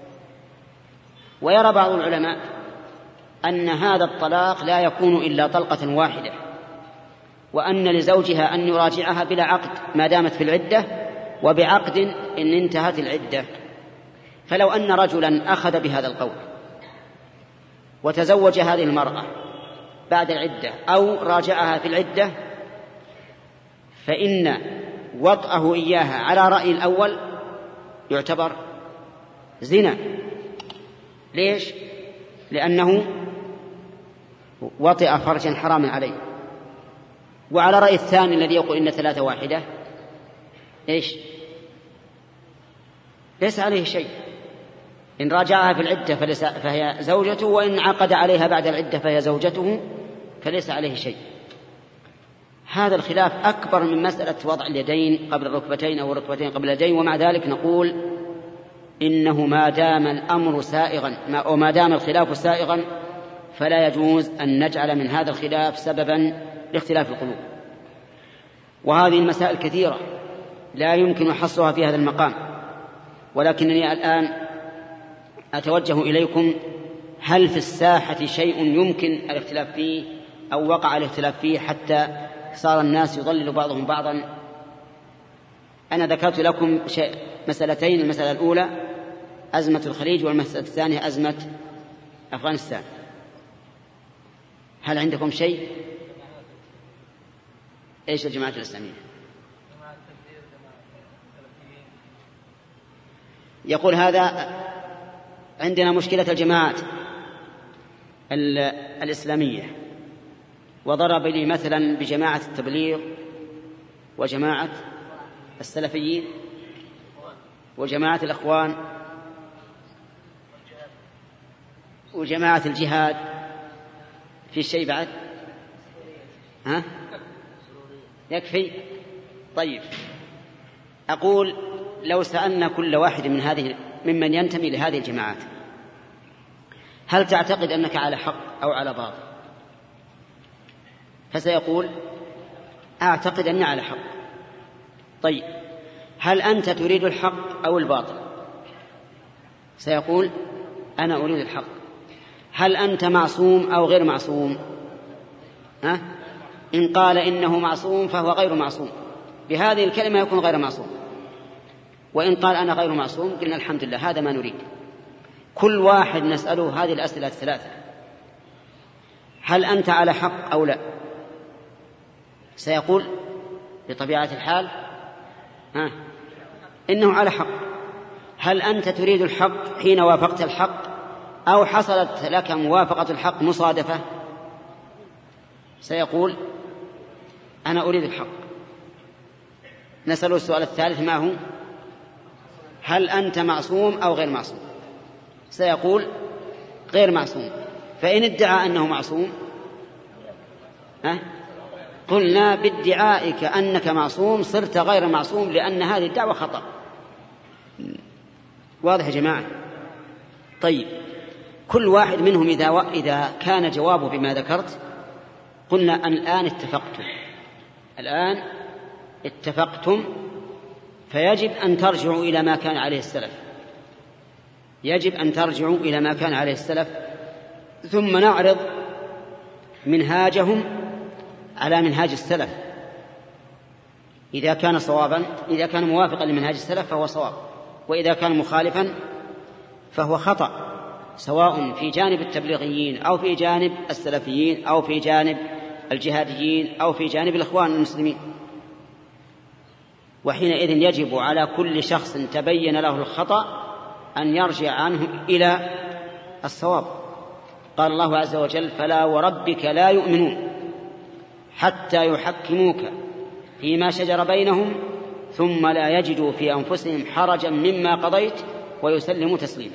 ويرى بعض العلماء أن هذا الطلاق لا يكون إلا طلقة واحدة، وأن لزوجها أن يراجعها بلا عقد ما دامت في العدة، وبعقد إن انتهت العدة. فلو أن رجلا أخذ بهذا القول وتزوج هذه المرأة بعد العدة أو راجعها في العدة، فإن وطأه إياها على رأي الأول يعتبر زنا. ليش؟ لأنه وطئ فرجا حراما عليه. وعلى رأي الثاني الذي يقول إن 3 واحدة إيش؟ ليس عليه شيء، إن راجعها في العدة فهي زوجته، وإن عقد عليها بعد العدة فهي زوجته، فليس عليه شيء. هذا الخلاف أكبر من مسألة وضع اليدين قبل الركبتين أو الركبتين قبل اليدين. ومع ذلك نقول إنه ما دام الأمر سائغا وما دام الخلاف سائغا فلا يجوز أن نجعل من هذا الخلاف سببا لاختلاف القلوب. وهذه المسائل كثيرة لا يمكن حصرها في هذا المقام، ولكنني الآن أتوجه إليكم: هل في الساحة شيء يمكن الاختلاف فيه أو وقع الاختلاف فيه حتى صار الناس يضلل بعضهم بعضا؟ أنا ذكرت لكم مسألتين: المسألة الأولى أزمة الخليج، والمسألة الثانية أزمة أفغانستان. هل عندكم شيء؟ إيش الجماعة الإسلامية؟ يقول هذا عندنا مشكلة الجماعات الإسلامية، وضرب لي مثلا بجماعة التبليغ وجماعة السلفيين وجماعة الإخوان وجماعة الجهاد. في شيء بعد؟ ها؟ يكفي؟ طيب، أقول لو سألنا كل واحد ممن ينتمي لهذه الجماعات: هل تعتقد أنك على حق أو على باطل؟ فسيقول: أعتقد أني على حق. طيب، هل أنت تريد الحق أو الباطل؟ سيقول: أنا أريد الحق. هل أنت معصوم أو غير معصوم؟ إن قال إنه معصوم فهو غير معصوم، بهذه الكلمة يكون غير معصوم. وإن قال أنا غير معصوم قلنا الحمد لله، هذا ما نريد. كل واحد نسأله هذه الأسئلة الثلاثة: هل أنت على حق أو لا؟ سيقول بطبيعة الحال إنه على حق. هل أنت تريد الحق حين وافقت الحق أو حصلت لك موافقة الحق مصادفة؟ سيقول: أنا أريد الحق. نسأل السؤال الثالث: ما هو؟ هل أنت معصوم أو غير معصوم؟ سيقول: غير معصوم. فإن ادعى أنه معصوم قلنا بادعائك أنك معصوم صرت غير معصوم، لأن هذه الدعوة خطأ. واضح يا جماعة؟ طيب، كل واحد منهم إذا كان جوابه بما ذكرت قلنا أن الآن اتفقتم، فيجب أن ترجعوا إلى ما كان عليه السلف. يجب أن ترجعوا إلى ما كان عليه السلف، ثم نعرض منهاجهم على منهاج السلف. إذا كان صوابا، إذا كان موافقا لمنهاج السلف فهو صواب، وإذا كان مخالفا فهو خطأ، سواء في جانب التبليغيين أو في جانب السلفيين أو في جانب الجهاديين أو في جانب الإخوان المسلمين. وحينئذ يجب على كل شخص تبين له الخطأ أن يرجع عنه إلى الصواب. قال الله عز وجل: فلا وربك لا يؤمنون حتى يحكموك فيما شجر بينهم ثم لا يجدوا في أنفسهم حرجا مما قضيت ويسلموا تسليما.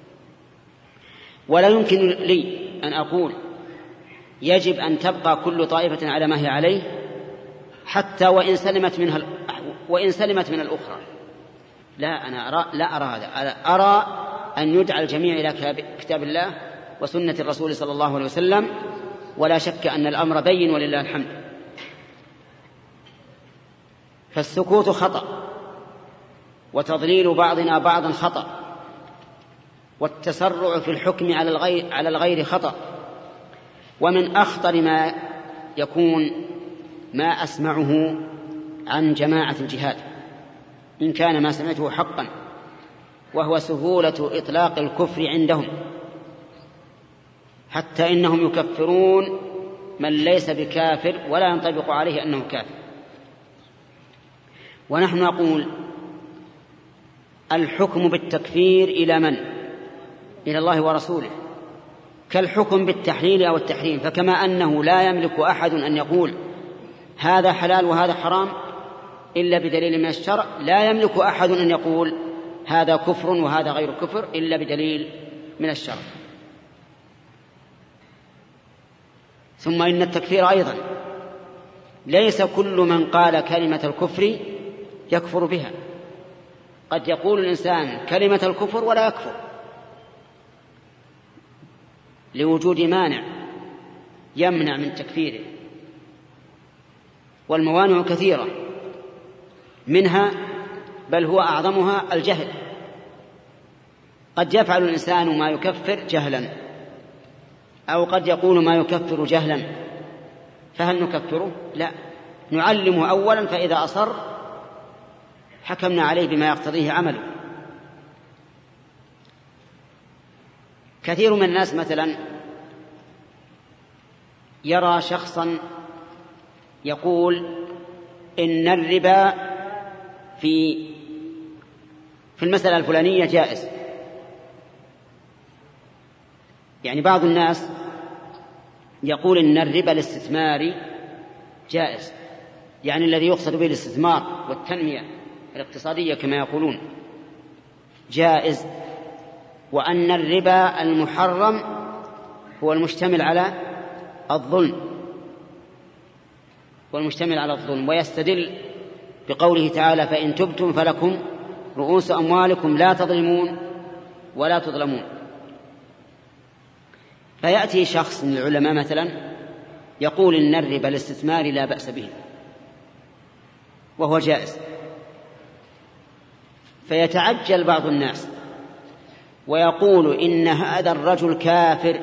ولا يمكن لي أن أقول يجب أن تبقى كل طائفة على ما هي عليه حتى وإن سلمت من الأخرى. لا، أنا لا أرى هذا. أرى أن يدعى الجميع إلى كتاب الله وسنة الرسول صلى الله عليه وسلم، ولا شك أن الأمر بين ولله الحمد. فالسكوت خطأ، وتضليل بعضنا بعضا خطأ، والتسرع في الحكم على الغير خطأ. ومن أخطر ما يكون ما أسمعه عن جماعة الجهاد، إن كان ما سمعته حقا، وهو سهولة إطلاق الكفر عندهم، حتى إنهم يكفرون من ليس بكافر ولا ينطبق عليه أنه كافر. ونحن نقول: الحكم بالتكفير إلى من؟ إلى الله ورسوله، كالحكم بالتحليل أو التحريم. فكما أنه لا يملك أحد أن يقول هذا حلال وهذا حرام إلا بدليل من الشرع، لا يملك أحد أن يقول هذا كفر وهذا غير كفر إلا بدليل من الشرع. ثم إن التكفير أيضا ليس كل من قال كلمة الكفر يكفر بها. قد يقول الإنسان كلمة الكفر ولا يكفر لوجود مانع يمنع من تكفيره، والموانع كثيرة، منها بل هو أعظمها الجهل. قد يفعل الإنسان ما يكفر جهلا، أو قد يقول ما يكفر جهلا، فهل نكفره؟ لا، نعلمه أولا، فإذا أصر حكمنا عليه بما يقتضيه عمله. كثير من الناس مثلا يرى شخصا يقول إن الربا في المسألة الفلانية جائز. يعني بعض الناس يقول إن الربا الاستثماري جائز، يعني الذي يقصد به الاستثمار والتنمية الاقتصادية كما يقولون جائز، وأن الربا المحرم هو المشتمل على الظلم، ويستدل بقوله تعالى: فإن تبتم فلكم رؤوس أموالكم لا تظلمون ولا تظلمون. فيأتي شخص من العلماء مثلا يقول إن الربا الاستثماري لا بأس به وهو جائز، فيتعجل بعض الناس ويقول إن هذا الرجل كافر.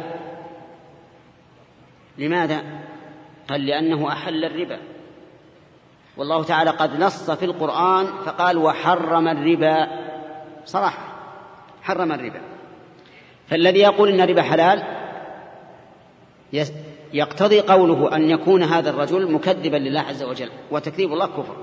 لماذا؟ قال: لأنه أحل الربا، والله تعالى قد نص في القرآن فقال: وحرم الربا، صراحة حرم الربا. فالذي يقول إن الربا حلال يقتضي قوله أن يكون هذا الرجل مكذبا لله عز وجل، وتكذيب الله كفر.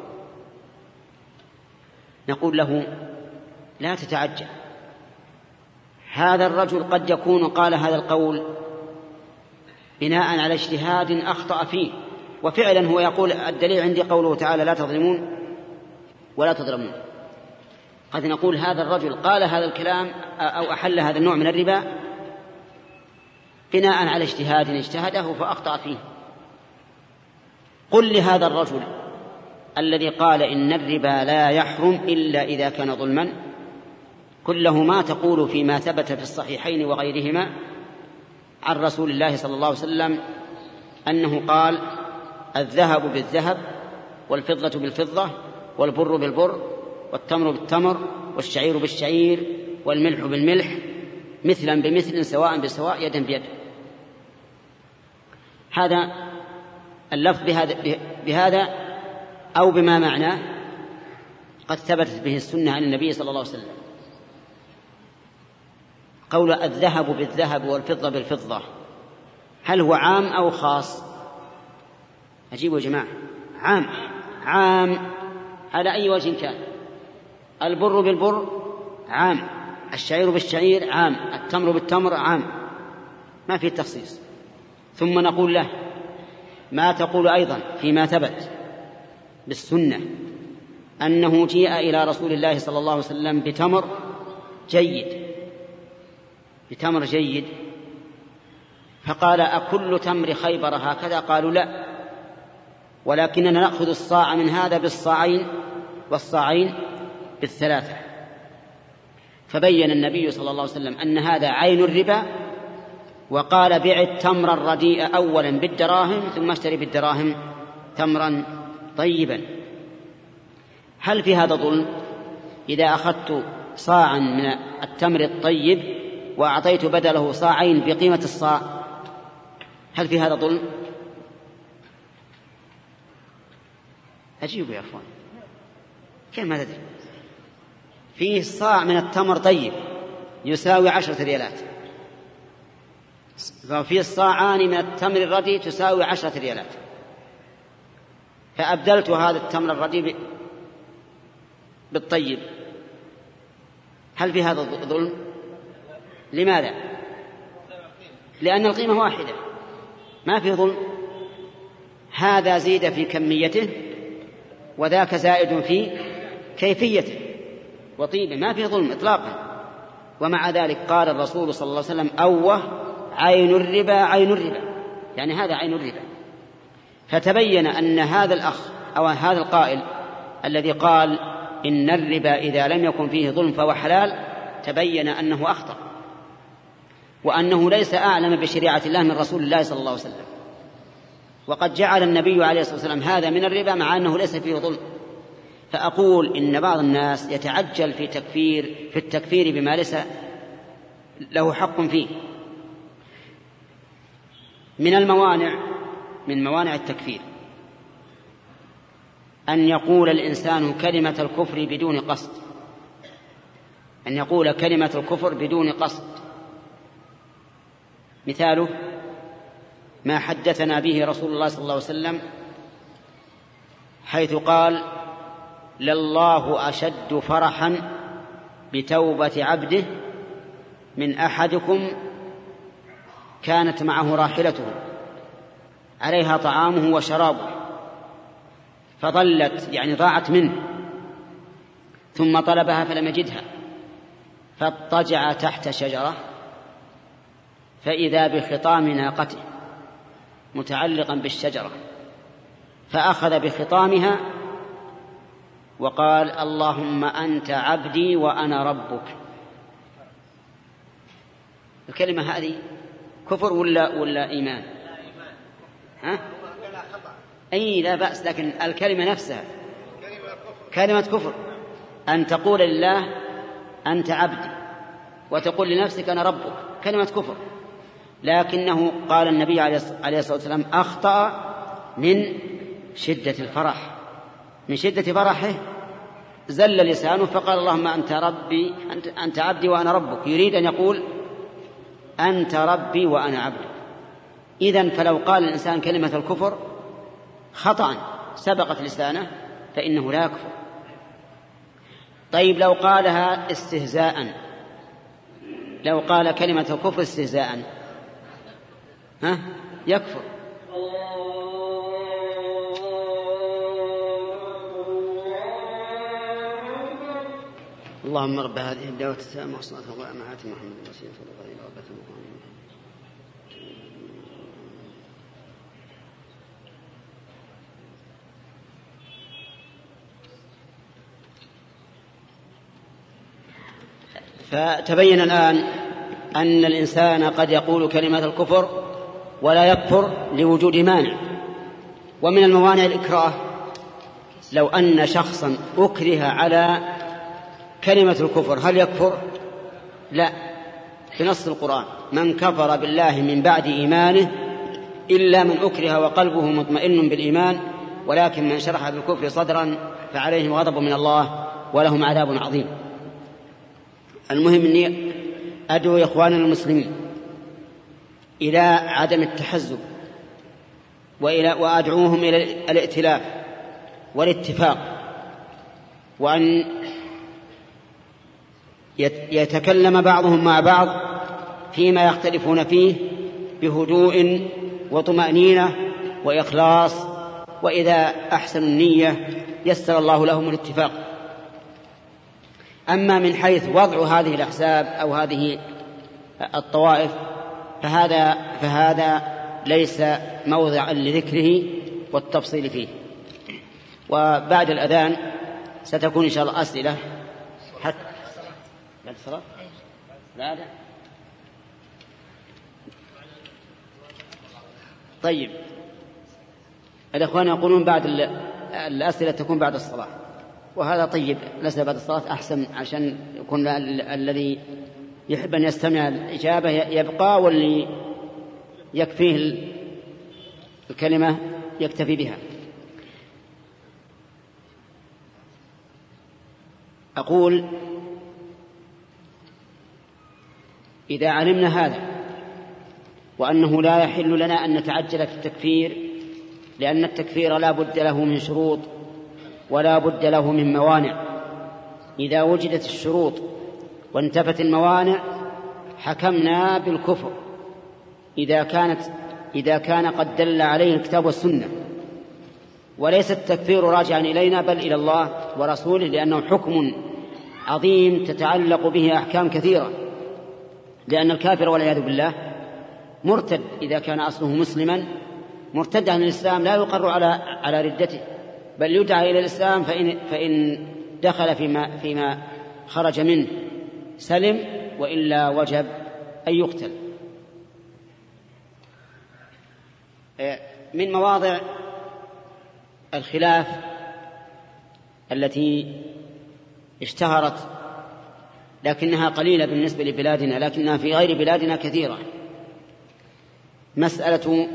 نقول له: لا تتعجل، هذا الرجل قد يكون قال هذا القول بناء على اجتهاد أخطأ فيه، وفعلا هو يقول الدليل عندي قوله تعالى: لا تظلمون ولا تظلمون. قد نقول هذا الرجل قال هذا الكلام أو أحل هذا النوع من الربا بناء على اجتهاد اجتهده فأخطأ فيه. قل لهذا الرجل الذي قال إن الربا لا يحرم إلا إذا كان ظلما، قل له ما تقول فيما ثبت في الصحيحين وغيرهما عن رسول الله صلى الله عليه وسلم أنه قال: الذهب بالذهب والفضة بالفضة والبر بالبر والتمر بالتمر والشعير بالشعير والملح بالملح مثلا بمثل سواء بسواء يدا بيد. هذا اللفظ بهذا أو بما معناه قد ثبتت به السنة عن النبي صلى الله عليه وسلم. قول الذهب بالذهب والفضة بالفضة هل هو عام أو خاص؟ أجيبوا يا جماعة. عام على أي وجه كان. البر بالبر عام، الشعير بالشعير عام، التمر بالتمر عام، ما في تخصيص. ثم نقول له: ما تقول أيضا فيما ثبت بالسنة أنه جيء إلى رسول الله صلى الله عليه وسلم بتمر جيد فقال: أكل تمر خيبر هكذا؟ قالوا: لا، ولكننا نأخذ الصاع من هذا بالصاعين والصاعين بالثلاثة. فبين النبي صلى الله عليه وسلم أن هذا عين الربا، وقال: بع التمر الرديء أولا بالدراهم ثم اشتري بالدراهم تمرا طيبا. هل في هذا ظلم؟ إذا أخذت صاعا من التمر الطيب وأعطيت بدله صاعين بقيمة الصاع، هل في هذا ظلم؟ أجيبوا يا أخوان، كيف ما تدري؟ فيه صاع من التمر طيب يساوي 10 ريالات، وفيه الصاعان من التمر الردي تساوي 10 ريالات، فأبدلت هذا التمر الردي بالطيب، هل في هذا ظلم؟ لماذا؟ لأن القيمة واحدة، ما في ظلم. هذا زيد في كميته وذاك زائد في كيفيته وطيبه، ما في ظلم إطلاقا. ومع ذلك قال الرسول صلى الله عليه وسلم: أوه عين الربا عين الربا، يعني هذا عين الربا. فتبين أن هذا الأخ أو هذا القائل الذي قال إن الربا إذا لم يكن فيه ظلم فهو حلال، تبين أنه أخطأ، وأنه ليس أعلم بشريعة الله من رسول الله صلى الله عليه وسلم. وقد جعل النبي عليه الصلاة والسلام هذا من الربا مع أنه ليس فيه ظلم. فأقول إن بعض الناس يتعجل في التكفير بما ليس له حق فيه. من موانع التكفير أن يقول الإنسان كلمة الكفر بدون قصد، أن يقول كلمة الكفر بدون قصد. مثاله ما حدثنا به رسول الله صلى الله عليه وسلم حيث قال: لله أشد فرحا بتوبة عبده من أحدكم كانت معه راحلته عليها طعامه وشرابه فضلت، يعني ضاعت منه، ثم طلبها فلم يجدها فاضطجع تحت شجرة فإذا بخطام ناقته متعلقا بالشجرة، فأخذ بخطامها وقال: اللهم أنت عبدي وأنا ربك. الكلمة هذه كفر ولا إيمان؟ ها؟ أي لا بأس، لكن الكلمة نفسها كلمة كفر. أن تقول لله أنت عبدي وتقول لنفسك أنا ربك، كلمة كفر. لكنه قال النبي عليه الصلاة والسلام أخطأ من شدة الفرح، من شدة فرحه زل لسانه فقال: اللهم أنت ربي، أنت عبدي وأنا ربك. يريد أن يقول أنت ربي وأنا عبدك. إذن فلو قال الإنسان كلمة الكفر خطأ سبقت لسانه فإنه لا يكفر. طيب لو قالها استهزاء، لو قال كلمة الكفر استهزاء يكفر. اللهم رب هذه الدعوة التامة والصلاة والسلام على محمد رسول الله إلى ربك المقام. فتبين الآن أن الإنسان قد يقول كلمة الكفر ولا يكفر لوجود مانع. ومن الموانع الإكراه، لو أن شخصا أكره على كلمة الكفر هل يكفر؟ لا، بنص القرآن: من كفر بالله من بعد إيمانه إلا من أكره وقلبه مطمئن بالإيمان ولكن من شرح بالكفر صدرا فعليهم غضب من الله ولهم عذاب عظيم. المهم أني أدعو إخواننا المسلمين إلى عدم التحزب وأدعوهم إلى الائتلاف والاتفاق، وأن يتكلم بعضهم مع بعض فيما يختلفون فيه بهدوء وطمأنينة وإخلاص، وإذا أحسنوا النية يسر الله لهم الاتفاق. أما من حيث وضع هذه الأحزاب أو هذه الطوائف فهذا ليس موضعا لذكره والتفصيل فيه. وبعد الأذان ستكون إن شاء الله أسئلة حتى بعد الصلاة. لا. طيب، الأخوان يقولون بعد الأسئلة تكون بعد الصلاة، وهذا طيب، الأسئلة بعد الصلاة أحسن عشان يكون الذي يحب أن يستمع الإجابة يبقى، واللي يكفيه الكلمة يكتفي بها. أقول: إذا علمنا هذا وأنه لا يحل لنا أن نتعجل في التكفير، لأن التكفير لا بد له من شروط ولا بد له من موانع، إذا وجدت الشروط وانتفت الموانع حكمنا بالكفر إذا كان قد دل عليه الكتاب والسنة، وليس التكفير راجعا إلينا بل إلى الله ورسوله، لأنه حكم عظيم تتعلق به أحكام كثيرة. لأن الكافر والعياذ بالله مرتد إذا كان أصله مسلما، مرتد عن الإسلام لا يقر على ردته، بل يدعى إلى الإسلام، فإن دخل فيما خرج منه سلم، وإلا وجب أن يقتل. من مواضع الخلاف التي اشتهرت لكنها قليلة بالنسبة لبلادنا، لكنها في غير بلادنا كثيرة. مسألة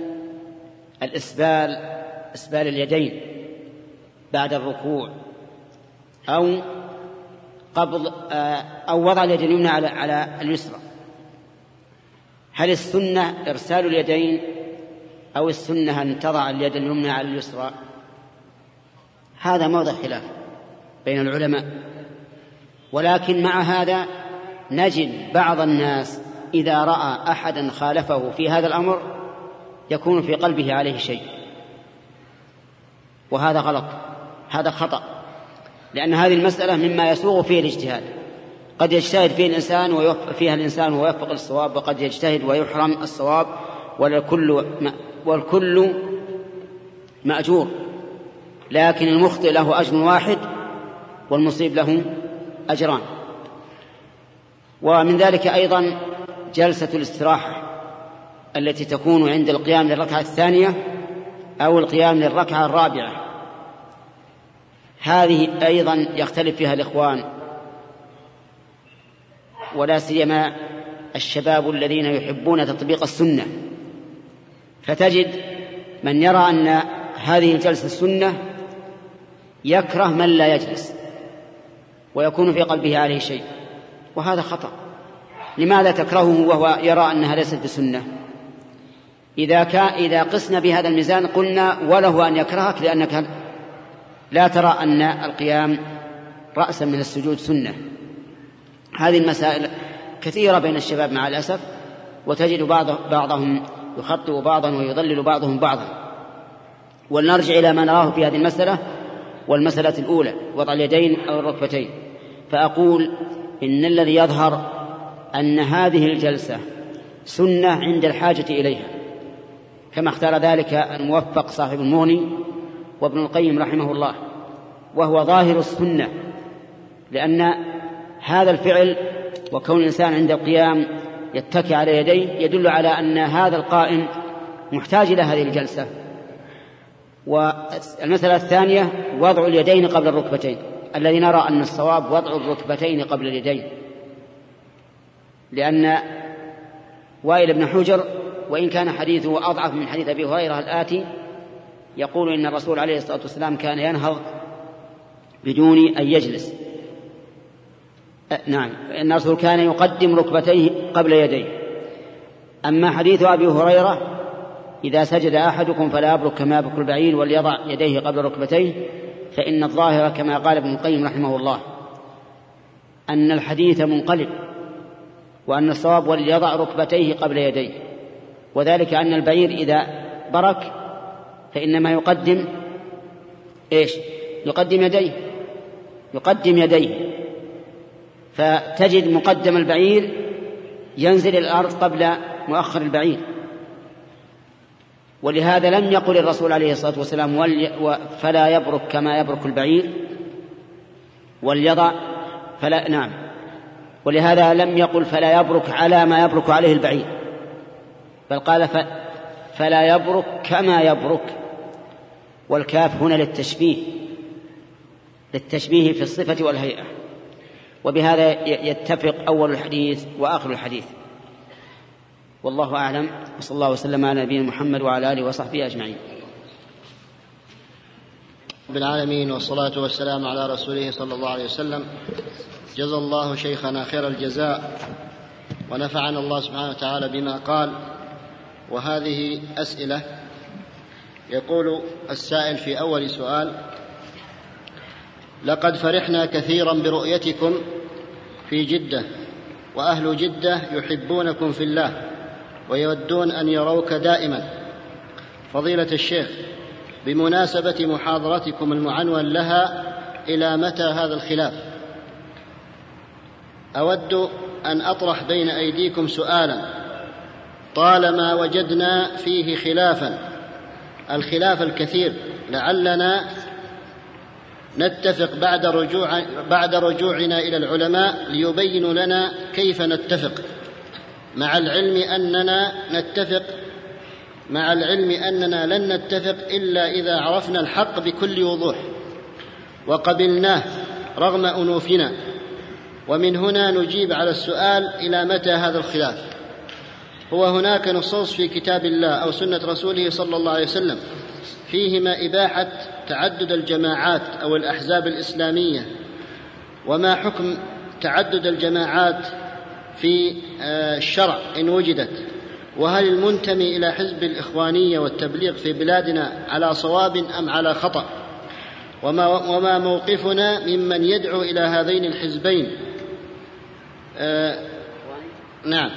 إسبال اليدين بعد الركوع أو قبض أو وضع اليد اليمنى على اليسرى، هل السنة إرسال اليدين أو السنة أن تضع اليد اليمنى على اليسرى؟ هذا موضع خلاف بين العلماء. ولكن مع هذا نجد بعض الناس إذا رأى أحدا خالفه في هذا الأمر يكون في قلبه عليه شيء، وهذا غلط، هذا خطأ، لأن هذه المسألة مما يسوغ فيه الاجتهاد. قد يجتهد فيها الإنسان ويوفق الصواب، وقد يجتهد ويحرم الصواب، والكل مأجور، لكن المخطئ له أجر واحد والمصيب له أجران. ومن ذلك أيضا جلسة الاستراحة التي تكون عند القيام للركعة الثانية أو القيام للركعة الرابعة، هذه أيضا يختلف فيها الإخوان، ولا سيما الشباب الذين يحبون تطبيق السنة، فتجد من يرى أن هذه الجلسة السنة يكره من لا يجلس ويكون في قلبه عليه شيء، وهذا خطأ. لماذا تكرهه وهو يرى أنها ليست بسنة؟ إذا قسنا بهذا الميزان قلنا وله أن يكرهك لأنك لا ترى أن القيام رأسا من السجود سنة. هذه المسائل كثيرة بين الشباب مع الأسف، وتجد بعضهم يخطئ بعضا ويضلل بعضهم بعضا. ولنرجع إلى ما نراه في هذه المسألة، والمسألة الأولى وضع اليدين أو الركبتين. فأقول إن الذي يظهر أن هذه الجلسة سنة عند الحاجة إليها، كما اختار ذلك الموفق صاحب المغني وابن القيم رحمه الله، وهو ظاهر السنة، لأن هذا الفعل وكون الإنسان عند القيام يتكئ على يديه يدل على أن هذا القائم محتاج إلى هذه الجلسة. والمسألة الثانية وضع اليدين قبل الركبتين، الذي نرى أن الصواب وضع الركبتين قبل اليدين، لأن وائل بن حجر وإن كان حديثه أضعف من حديث أبي هريرة الآتي يقول إن الرسول عليه الصلاة والسلام كان ينهض بدون أن يجلس. نعم، إن الرسول كان يقدم ركبتيه قبل يديه. أما حديث أبي هريرة إذا سجد أحدكم فلا يبرك كما يبرك البعير وليضع يديه قبل ركبتيه، فإن الظاهر كما قال ابن القيم رحمه الله أن الحديث منقلب، وأن الصواب وليضع ركبتيه قبل يديه، وذلك أن البعير إذا برك فإنما يقدم يقدم يديه، فتجد مقدم البعير ينزل الأرض قبل مؤخر البعير. ولهذا لم يقل الرسول عليه الصلاة والسلام فلا يبرك كما يبرك البعير وليضع ولهذا لم يقل فلا يبرك على ما يبرك عليه البعير، بل قال فلا يبرك كما يبرك، والكاف هنا للتشبيه في الصفة والهيئة. وبهذا يتفق أول الحديث وآخر الحديث، والله أعلم. وصلى الله وسلم على نبينا محمد وعلى آله وصحبه أجمعين. رب العالمين، والصلاة والسلام على رسوله صلى الله عليه وسلم. جزى الله شيخنا خير الجزاء، ونفعنا الله سبحانه وتعالى بما قال. وهذه أسئلة. يقول السائل في أول سؤال: لقد فرحنا كثيرا برؤيتكم في جدة، وأهل جدة يحبونكم في الله ويودون أن يروك دائما. فضيلة الشيخ، بمناسبة محاضرتكم المعنون لها إلى متى هذا الخلاف، أود أن أطرح بين أيديكم سؤالا طالما وجدنا فيه خلافا، الخلاف الكثير، لعلنا نتفق بعد رجوعنا إلى العلماء ليبينوا لنا كيف نتفق، مع العلم أننا لن نتفق إلا إذا عرفنا الحق بكل وضوح وقبلناه رغم أنوفنا. ومن هنا نجيب على السؤال: إلى متى هذا الخلاف؟ هو هناك نصوص في كتاب الله أو سنة رسوله صلى الله عليه وسلم فيهما إباحة تعدد الجماعات أو الأحزاب الإسلامية، وما حكم تعدد الجماعات في الشرع إن وجدت؟ وهل المنتمي إلى حزب الإخوانية والتبليغ في بلادنا على صواب أم على خطأ؟ وما موقفنا ممن يدعو إلى هذين الحزبين؟ نعم.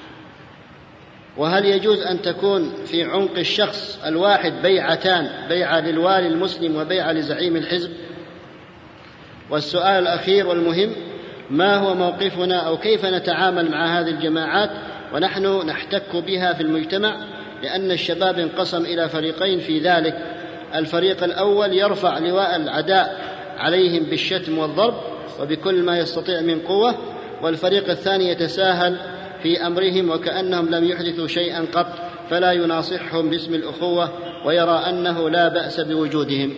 وهل يجوز أن تكون في عنق الشخص الواحد بيعتان، بيعة للوالي المسلم وبيعة لزعيم الحزب؟ والسؤال الأخير والمهم: ما هو موقفنا أو كيف نتعامل مع هذه الجماعات ونحن نحتك بها في المجتمع؟ لأن الشباب انقسم إلى فريقين في ذلك: الفريق الأول يرفع لواء العداء عليهم بالشتم والضرب وبكل ما يستطيع من قوة، والفريق الثاني يتساهل في أمرهم وكأنهم لم يحدثوا شيئا قط، فلا يناصحهم باسم الأخوة ويرى أنه لا بأس بوجودهم.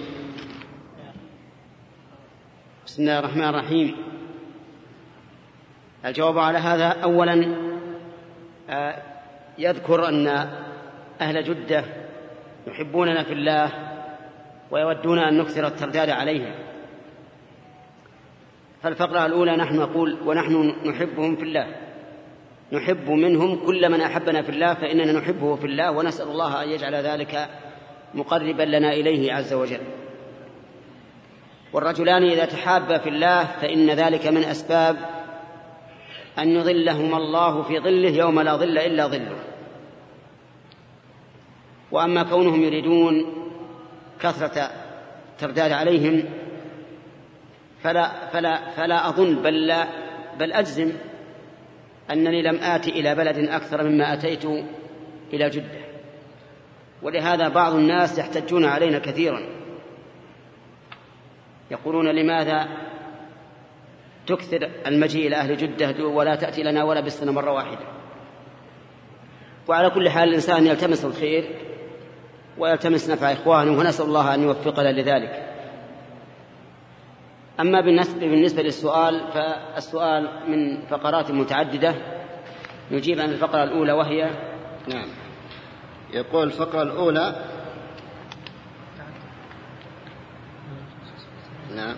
بسم الله الرحمن الرحيم. الجواب على هذا: أولا يذكر أن أهل جدة يحبوننا في الله ويودون أن نكثر الترداد عليهم. فالفقرة الأولى نحن نقول ونحن نحبهم في الله، نحب منهم كل من أحبنا في الله، فإننا نحبه في الله ونسأل الله أن يجعل ذلك مقربا لنا إليه عز وجل. والرجلان إذا تحابا في الله فإن ذلك من أسباب أن يظلهما الله في ظله يوم لا ظل إلا ظله. وأما كونهم يريدون كثرة ترداد عليهم فلا أظن بل أجزم أنني لم آتي إلى بلد أكثر مما أتيت إلى جدة، ولهذا بعض الناس يحتجون علينا كثيرا، يقولون: لماذا تكثر المجيء إلى أهل جدة ولا تأتي لنا ولا بالسنة مرة واحدة؟ وعلى كل حال الإنسان يلتمس الخير ويلتمس نفع إخوانه، ونسأل الله أن يوفقنا لذلك. أما بالنسبة للسؤال، فالسؤال من فقرات متعددة، نجيب عن الفقرة الأولى وهي: نعم. يقول الفقرة الأولى: نعم،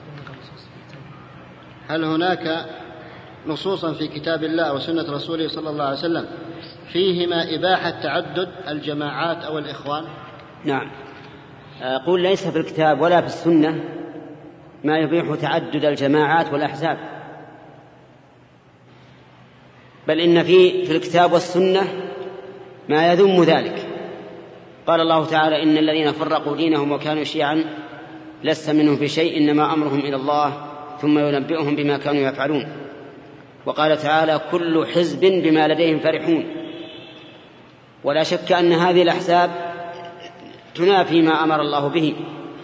هل هناك نصوصا في كتاب الله أو سنة رسوله صلى الله عليه وسلم فيهما إباحة تعدد الجماعات أو الإخوان؟ نعم. أقول ليس في الكتاب ولا في السنة ما يبيح تعدد الجماعات والأحزاب، بل إن في الكتاب والسنة ما يذم ذلك. قال الله تعالى: إن الذين فرقوا دينهم وكانوا شيعا لست منهم في شيء إنما أمرهم إلى الله ثم ينبئهم بما كانوا يفعلون. وقال تعالى: كل حزب بما لديهم فرحون. ولا شك أن هذه الأحزاب تنافي ما أمر الله به،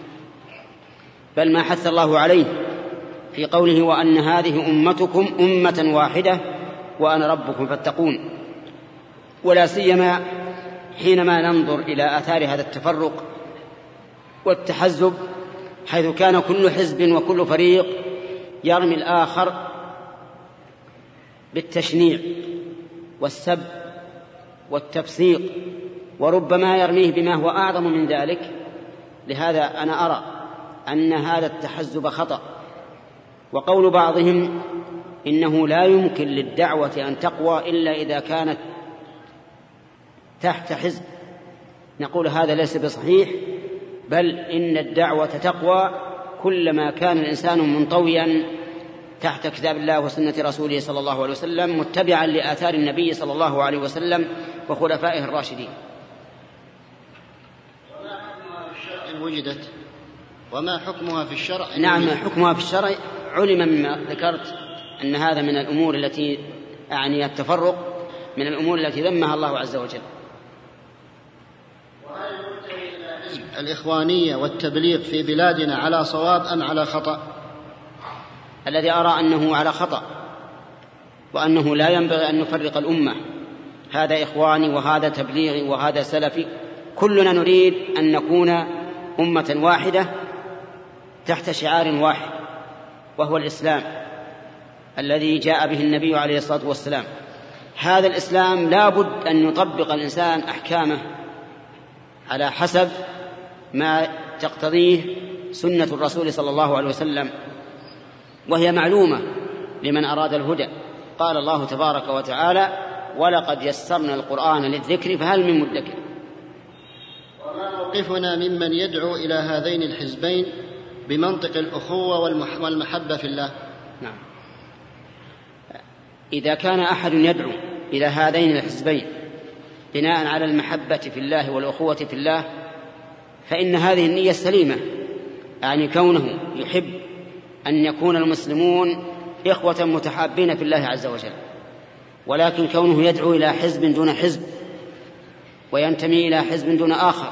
بل ما حث الله عليه في قوله: وأن هذه أمتكم أمة واحدة وأنا ربكم فاتقون. ولا سيما حينما ننظر إلى آثار هذا التفرق والتحزب، حيث كان كل حزب وكل فريق يرمي الآخر بالتشنيع والسب والتفسيق، وربما يرميه بما هو أعظم من ذلك. لهذا أنا أرى أن هذا التحزب خطأ. وقول بعضهم إنه لا يمكن للدعوة أن تقوى إلا إذا كانت تحت حزب، نقول هذا ليس بصحيح، بل إن الدعوة تقوى كلما كان الإنسان منطويا تحت كتاب الله وسنة رسوله صلى الله عليه وسلم، متبعا لآثار النبي صلى الله عليه وسلم وخلفائه الراشدين. وجدت وما حكمها في الشرع؟ نعم، حكمها في الشرع علم مما ذكرت أن هذا من الأمور التي أعني التفرق من الأمور التي ذمها الله عز وجل. الإخوانية والتبليغ في بلادنا على صواب أم على خطأ؟ الذي أرى أنه على خطأ، وأنه لا ينبغي أن نفرق الأمة، هذا إخواني وهذا تبليغي وهذا سلفي، كلنا نريد أن نكون أمة واحدة تحت شعار واحد وهو الإسلام. الذي جاء به النبي عليه الصلاة والسلام. هذا الإسلام لا بد أن يطبق الإنسان أحكامه على حسب ما تقتضيه سنة الرسول صلى الله عليه وسلم، وهي معلومة لمن أراد الهدى. قال الله تبارك وتعالى: ولقد يسرنا القرآن للذكر فهل من مدكر. وما موقفنا ممن يدعو إلى هذين الحزبين بمنطق الأخوة والمحبة في الله؟ نعم، إذا كان أحد يدعو إلى هذين الحزبين بناء على المحبة في الله والأخوة في الله فإن هذه النية السليمة، يعني كونه يحب أن يكون المسلمون إخوة متحابين في الله عز وجل، ولكن كونه يدعو إلى حزب دون حزب وينتمي إلى حزب دون آخر،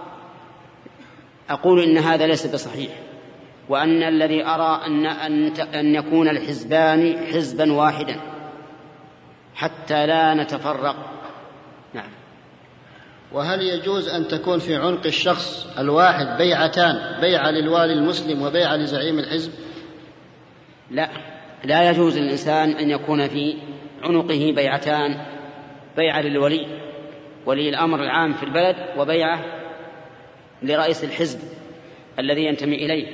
أقول إن هذا ليس بصحيح، وأن الذي أرى أن يكون الحزبان حزبا واحدا حتى لا نتفرق. نعم. وهل يجوز أن تكون في عنق الشخص الواحد بيعتان، بيعة للوالي المسلم وبيعة لزعيم الحزب؟ لا يجوز للإنسان أن يكون في عنقه بيعتان، بيعة للولي ولي الأمر العام في البلد وبيعة لرئيس الحزب الذي ينتمي إليه.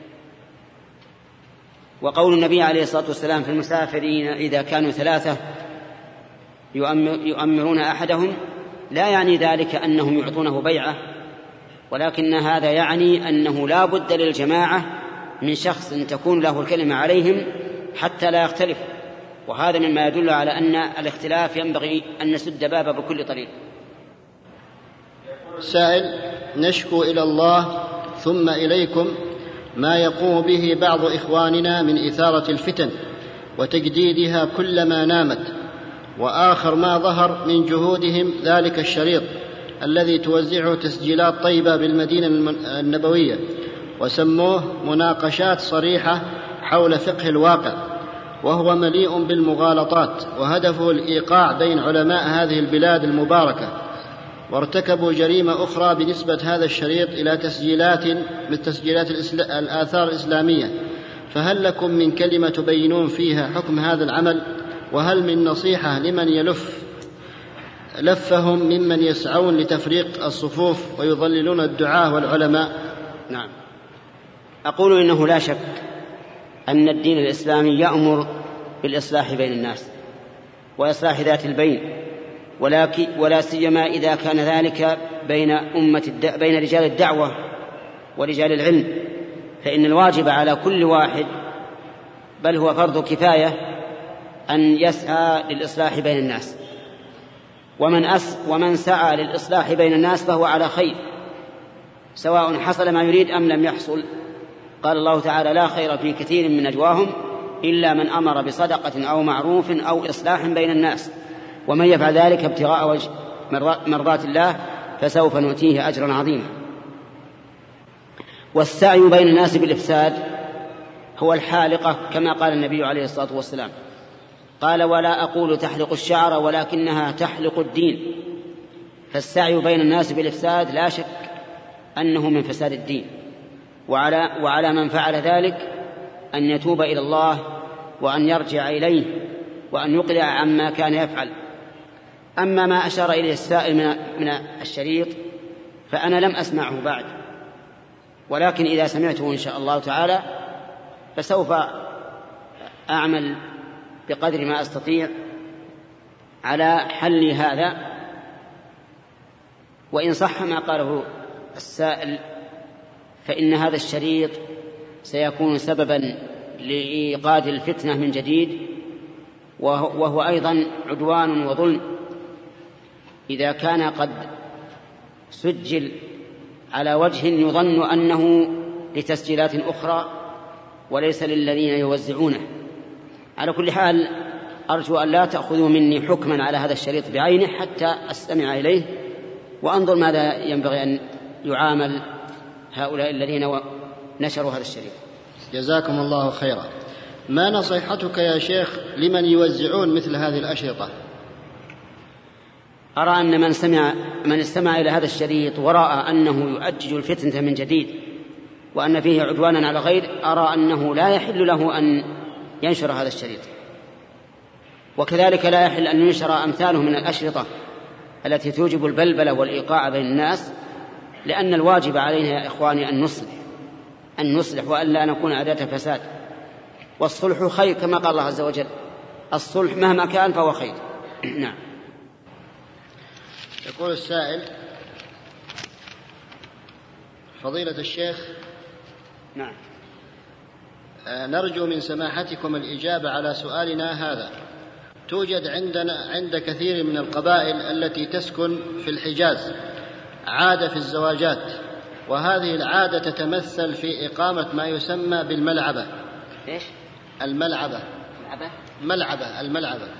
وقول النبي عليه الصلاة والسلام في المسافرين إذا كانوا 3 يؤمرون أحدهم لا يعني ذلك أنهم يعطونه بيعة، ولكن هذا يعني أنه لا بد للجماعة من شخص تكون له الكلمة عليهم حتى لا يختلف، وهذا مما يدل على أن الاختلاف ينبغي أن نسد بابه بكل طريق. سائل: نشكو إلى الله ثم إليكم ما يقوم به بعض إخواننا من إثارة الفتن وتجديدها كلما نامت، وآخر ما ظهر من جهودهم ذلك الشريط الذي توزعه تسجيلات طيبة بالمدينة النبوية، وسموه مناقشات صريحة حول فقه الواقع، وهو مليء بالمغالطات، وهدفه الإيقاع بين علماء هذه البلاد المباركة، وارتكبوا جريمة أخرى بنسبة هذا الشريط إلى تسجيلات من تسجيلات الآثار الإسلامية. فهل لكم من كلمة تبينون فيها حكم هذا العمل؟ وهل من نصيحة لمن لفهم ممن يسعون لتفريق الصفوف ويضللون الدعاة والعلماء؟ نعم، أقول إنه لا شك أن الدين الإسلامي يأمر بالإصلاح بين الناس وإصلاح ذات البين، ولا سيما إذا كان ذلك بين رجال الدعوة ورجال العلم، فإن الواجب على كل واحد، بل هو فرض كفاية، أن يسعى للإصلاح بين الناس، ومن سعى للإصلاح بين الناس فهو على خير، سواء حصل ما يريد أم لم يحصل. قال الله تعالى: لا خير في كثير من نجواهم إلا من أمر بصدقة أو معروف أو إصلاح بين الناس، ومن يفعل ذلك ابتغاء وجه مرضات الله فسوف نؤتيه أجرا عظيما. والسعي بين الناس بالإفساد هو الحالقة، كما قال النبي عليه الصلاة والسلام، قال: ولا أقول تحلق الشعر ولكنها تحلق الدين. فالسعي بين الناس بالإفساد لا شك أنه من فساد الدين، وعلى من فعل ذلك أن يتوب إلى الله وأن يرجع إليه وأن يقلع عما كان يفعل. أما ما أشار إليه السائل من الشريط فأنا لم أسمعه بعد، ولكن إذا سمعته إن شاء الله تعالى فسوف أعمل بقدر ما أستطيع على حل هذا. وإن صح ما قاله السائل فإن هذا الشريط سيكون سببا لإيقاد الفتنة من جديد، وهو أيضا عدوان وظلم إذا كان قد سجل على وجه يظن أنه لتسجيلات أخرى وليس للذين يوزعونه. على كل حال أرجو أن لا تأخذوا مني حكما على هذا الشريط بعينه حتى أستمع إليه وأنظر ماذا ينبغي أن يعامل هؤلاء الذين نشروا هذا الشريط. جزاكم الله خيرا. ما نصيحتك يا شيخ لمن يوزعون مثل هذه الأشرطة؟ أرى أن من استمع إلى هذا الشريط ورأى أنه يؤجج الفتنة من جديد وأن فيه عدوانا على غير، أرى أنه لا يحل له أن ينشر هذا الشريط. وكذلك لا يحل أن ينشر أمثاله من الأشرطة التي توجب البلبلة والإيقاع بين الناس، لأن الواجب علينا يا إخواني أن نصلح وألا نكون أداة فساد. والصلح خير كما قال الله عز وجل، الصلح مهما كان فهو خير. نعم. يقول السائل: فضيلة الشيخ، نعم، نرجو من سماحتكم الإجابة على سؤالنا هذا. توجد عند كثير من القبائل التي تسكن في الحجاز عادة في الزواجات، وهذه العادة تتمثل في إقامة ما يسمى بالملعبة. إيش؟ الملعبة. الملعبة.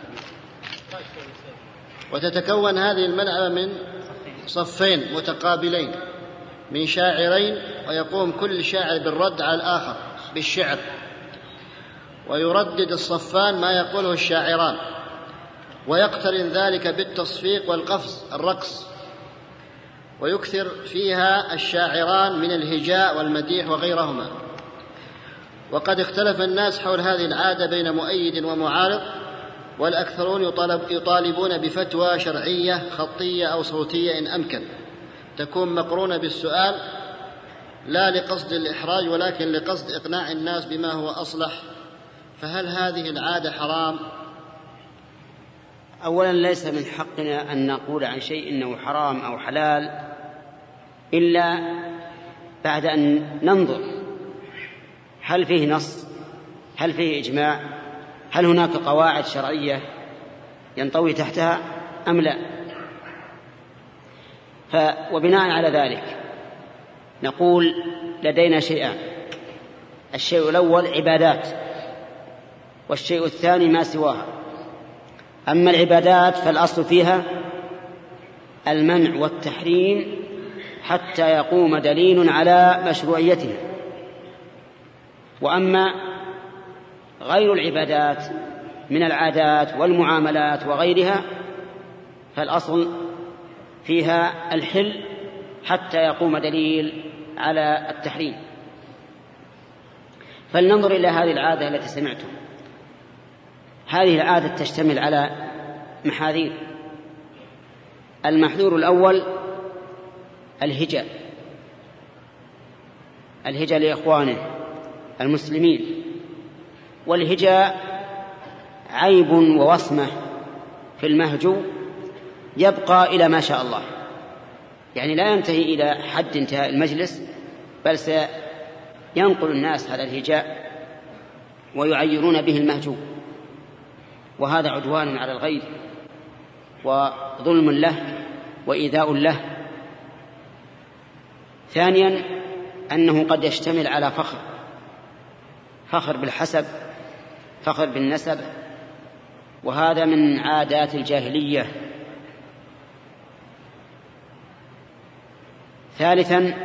وتتكون هذه الملعبة من صفين متقابلين من شاعرين، ويقوم كل شاعر بالرد على الآخر بالشعر، ويردد الصفان ما يقوله الشاعران، ويقترن ذلك بالتصفيق والقفز الرقص، ويكثر فيها الشاعران من الهجاء والمديح وغيرهما. وقد اختلف الناس حول هذه العادة بين مؤيد ومعارض، والأكثرون يطالبون بفتوى شرعية خطية أو صوتية إن أمكن، تكون مقرونة بالسؤال لا لقصد الإحراج ولكن لقصد إقناع الناس بما هو أصلح. فهل هذه العادة حرام؟ أولا، ليس من حقنا أن نقول عن شيء إنه حرام أو حلال إلا بعد أن ننظر هل فيه نص، هل فيه إجماع، هل هناك قواعد شرعية ينطوي تحتها أم لا. وبناء على ذلك نقول لدينا شيئان: الشيء الأول عبادات، والشيء الثاني ما سواها. أما العبادات فالأصل فيها المنع والتحريم حتى يقوم دليل على مشروعيتها. وأما غير العبادات من العادات والمعاملات وغيرها فالأصل فيها الحل حتى يقوم دليل على التحريم. فلننظر إلى هذه العادة التي سمعتم. هذه العادة تشتمل على محاذير. المحذور الأول الهجاء لإخوانه المسلمين. والهجاء عيب ووصمة في المهجو يبقى إلى ما شاء الله، يعني لا ينتهي إلى حد انتهاء المجلس، بل سينقل الناس هذا الهجاء ويعيرون به المهجو، وهذا عدوان على الغير وظلم له وإيذاء له. ثانيا أنه قد يشتمل على فخر بالحسب، فخر بالنسب، وهذا من عادات الجاهلية. ثالثا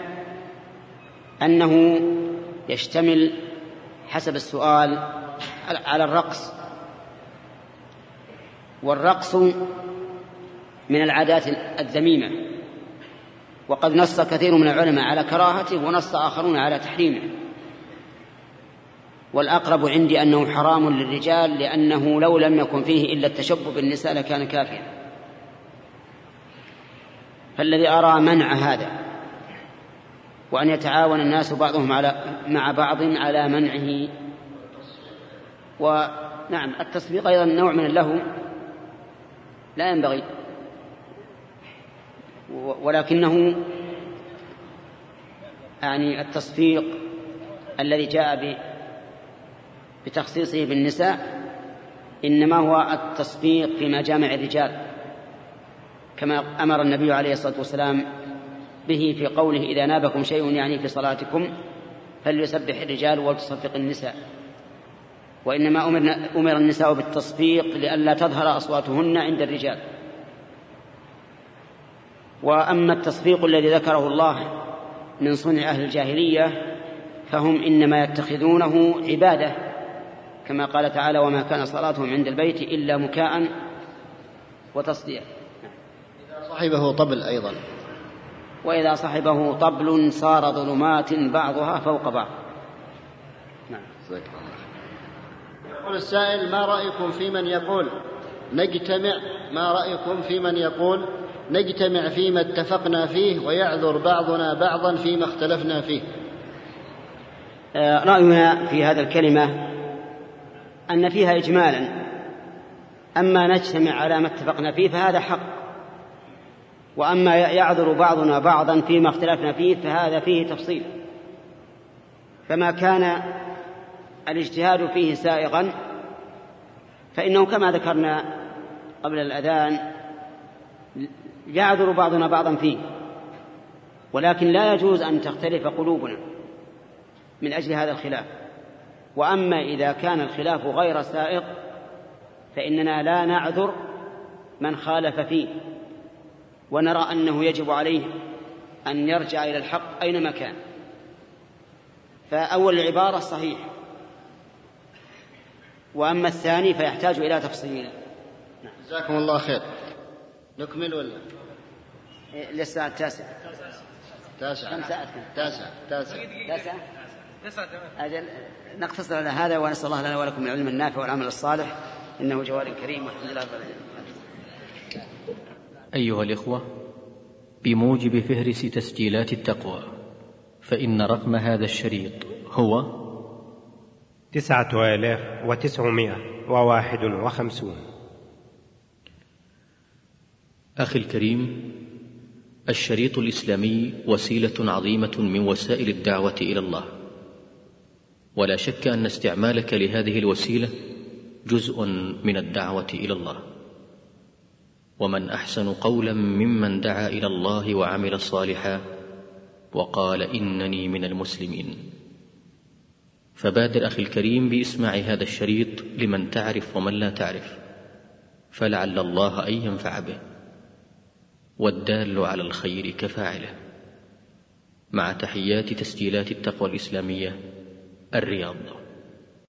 أنه يشتمل حسب السؤال على الرقص، والرقص من العادات الذميمة، وقد نص كثير من العلماء على كراهته ونص آخرون على تحريمه. والأقرب عندي أنه حرام للرجال، لأنه لو لم يكن فيه إلا التشبه بالنساء لكان كافيا. فالذي أرى منع هذا وأن يتعاون الناس بعضهم مع بعض على منعه. ونعم، التصفيق أيضا نوع من اللهو لا ينبغي، ولكنه يعني التصفيق الذي جاء بتخصيصه بالنساء إنما هو التصفيق في مجامع الرجال، كما أمر النبي عليه الصلاة والسلام به في قوله: إذا نابكم شيء يعني في صلاتكم فليسبح الرجال ولتصفق النساء. وإنما أمر النساء بالتصفيق لئلا تظهر أصواتهن عند الرجال. وأما التصفيق الذي ذكره الله من صنع أهل الجاهلية فهم إنما يتخذونه عبادة، كما قال تعالى: وما كان صلاتهم عند البيت إلا مكاء وتصدية. إذا صحبه طبل أيضا، وإذا صحبه طبل صار ظلمات بعضها فوق بعض. نعم. يقول السائل: ما رأيكم في من يقول نجتمع، ما رأيكم في من يقول نجتمع فيما اتفقنا فيه ويعذر بعضنا بعضا فيما اختلفنا فيه؟ رأينا في هذا الكلمة أن فيها إجمالا، أما نجتمع على ما اتفقنا فيه فهذا حق، وأما يعذر بعضنا بعضا فيما اختلفنا فيه فهذا فيه تفصيل. فما كان الاجتهاد فيه سائغا فإنه كما ذكرنا قبل الأذان يعذر بعضنا بعضا فيه، ولكن لا يجوز أن تختلف قلوبنا من أجل هذا الخلاف. وأما إذا كان الخلاف غير سائغ فإننا لا نعذر من خالف فيه، ونرى أنه يجب عليه أن يرجع إلى الحق أينما كان. فأول العبارة صحيح، وأما الثاني فيحتاج إلى تفصيل. جزاكم الله خير. نكمل ولا لسه التاسع؟ أجل نقتصر على هذا، ونسأل الله لنا ولكم العلم النافع والعمل الصالح، إنه جواد كريم والحمد لله رب العالمين. أيها الإخوة، بموجب فهرس تسجيلات التقوى فإن رقم هذا الشريط هو 9951. أخي الكريم، الشريط الإسلامي وسيلة عظيمة من وسائل الدعوة إلى الله، ولا شك أن استعمالك لهذه الوسيلة جزء من الدعوة إلى الله. ومن أحسن قولا ممن دعا إلى الله وعمل صالحا وقال إنني من المسلمين. فبادر أخي الكريم بإسماع هذا الشريط لمن تعرف ومن لا تعرف، فلعل الله أن ينفع به، والدال على الخير كفاعله. مع تحيات تسجيلات التقوى الإسلامية، الرياض.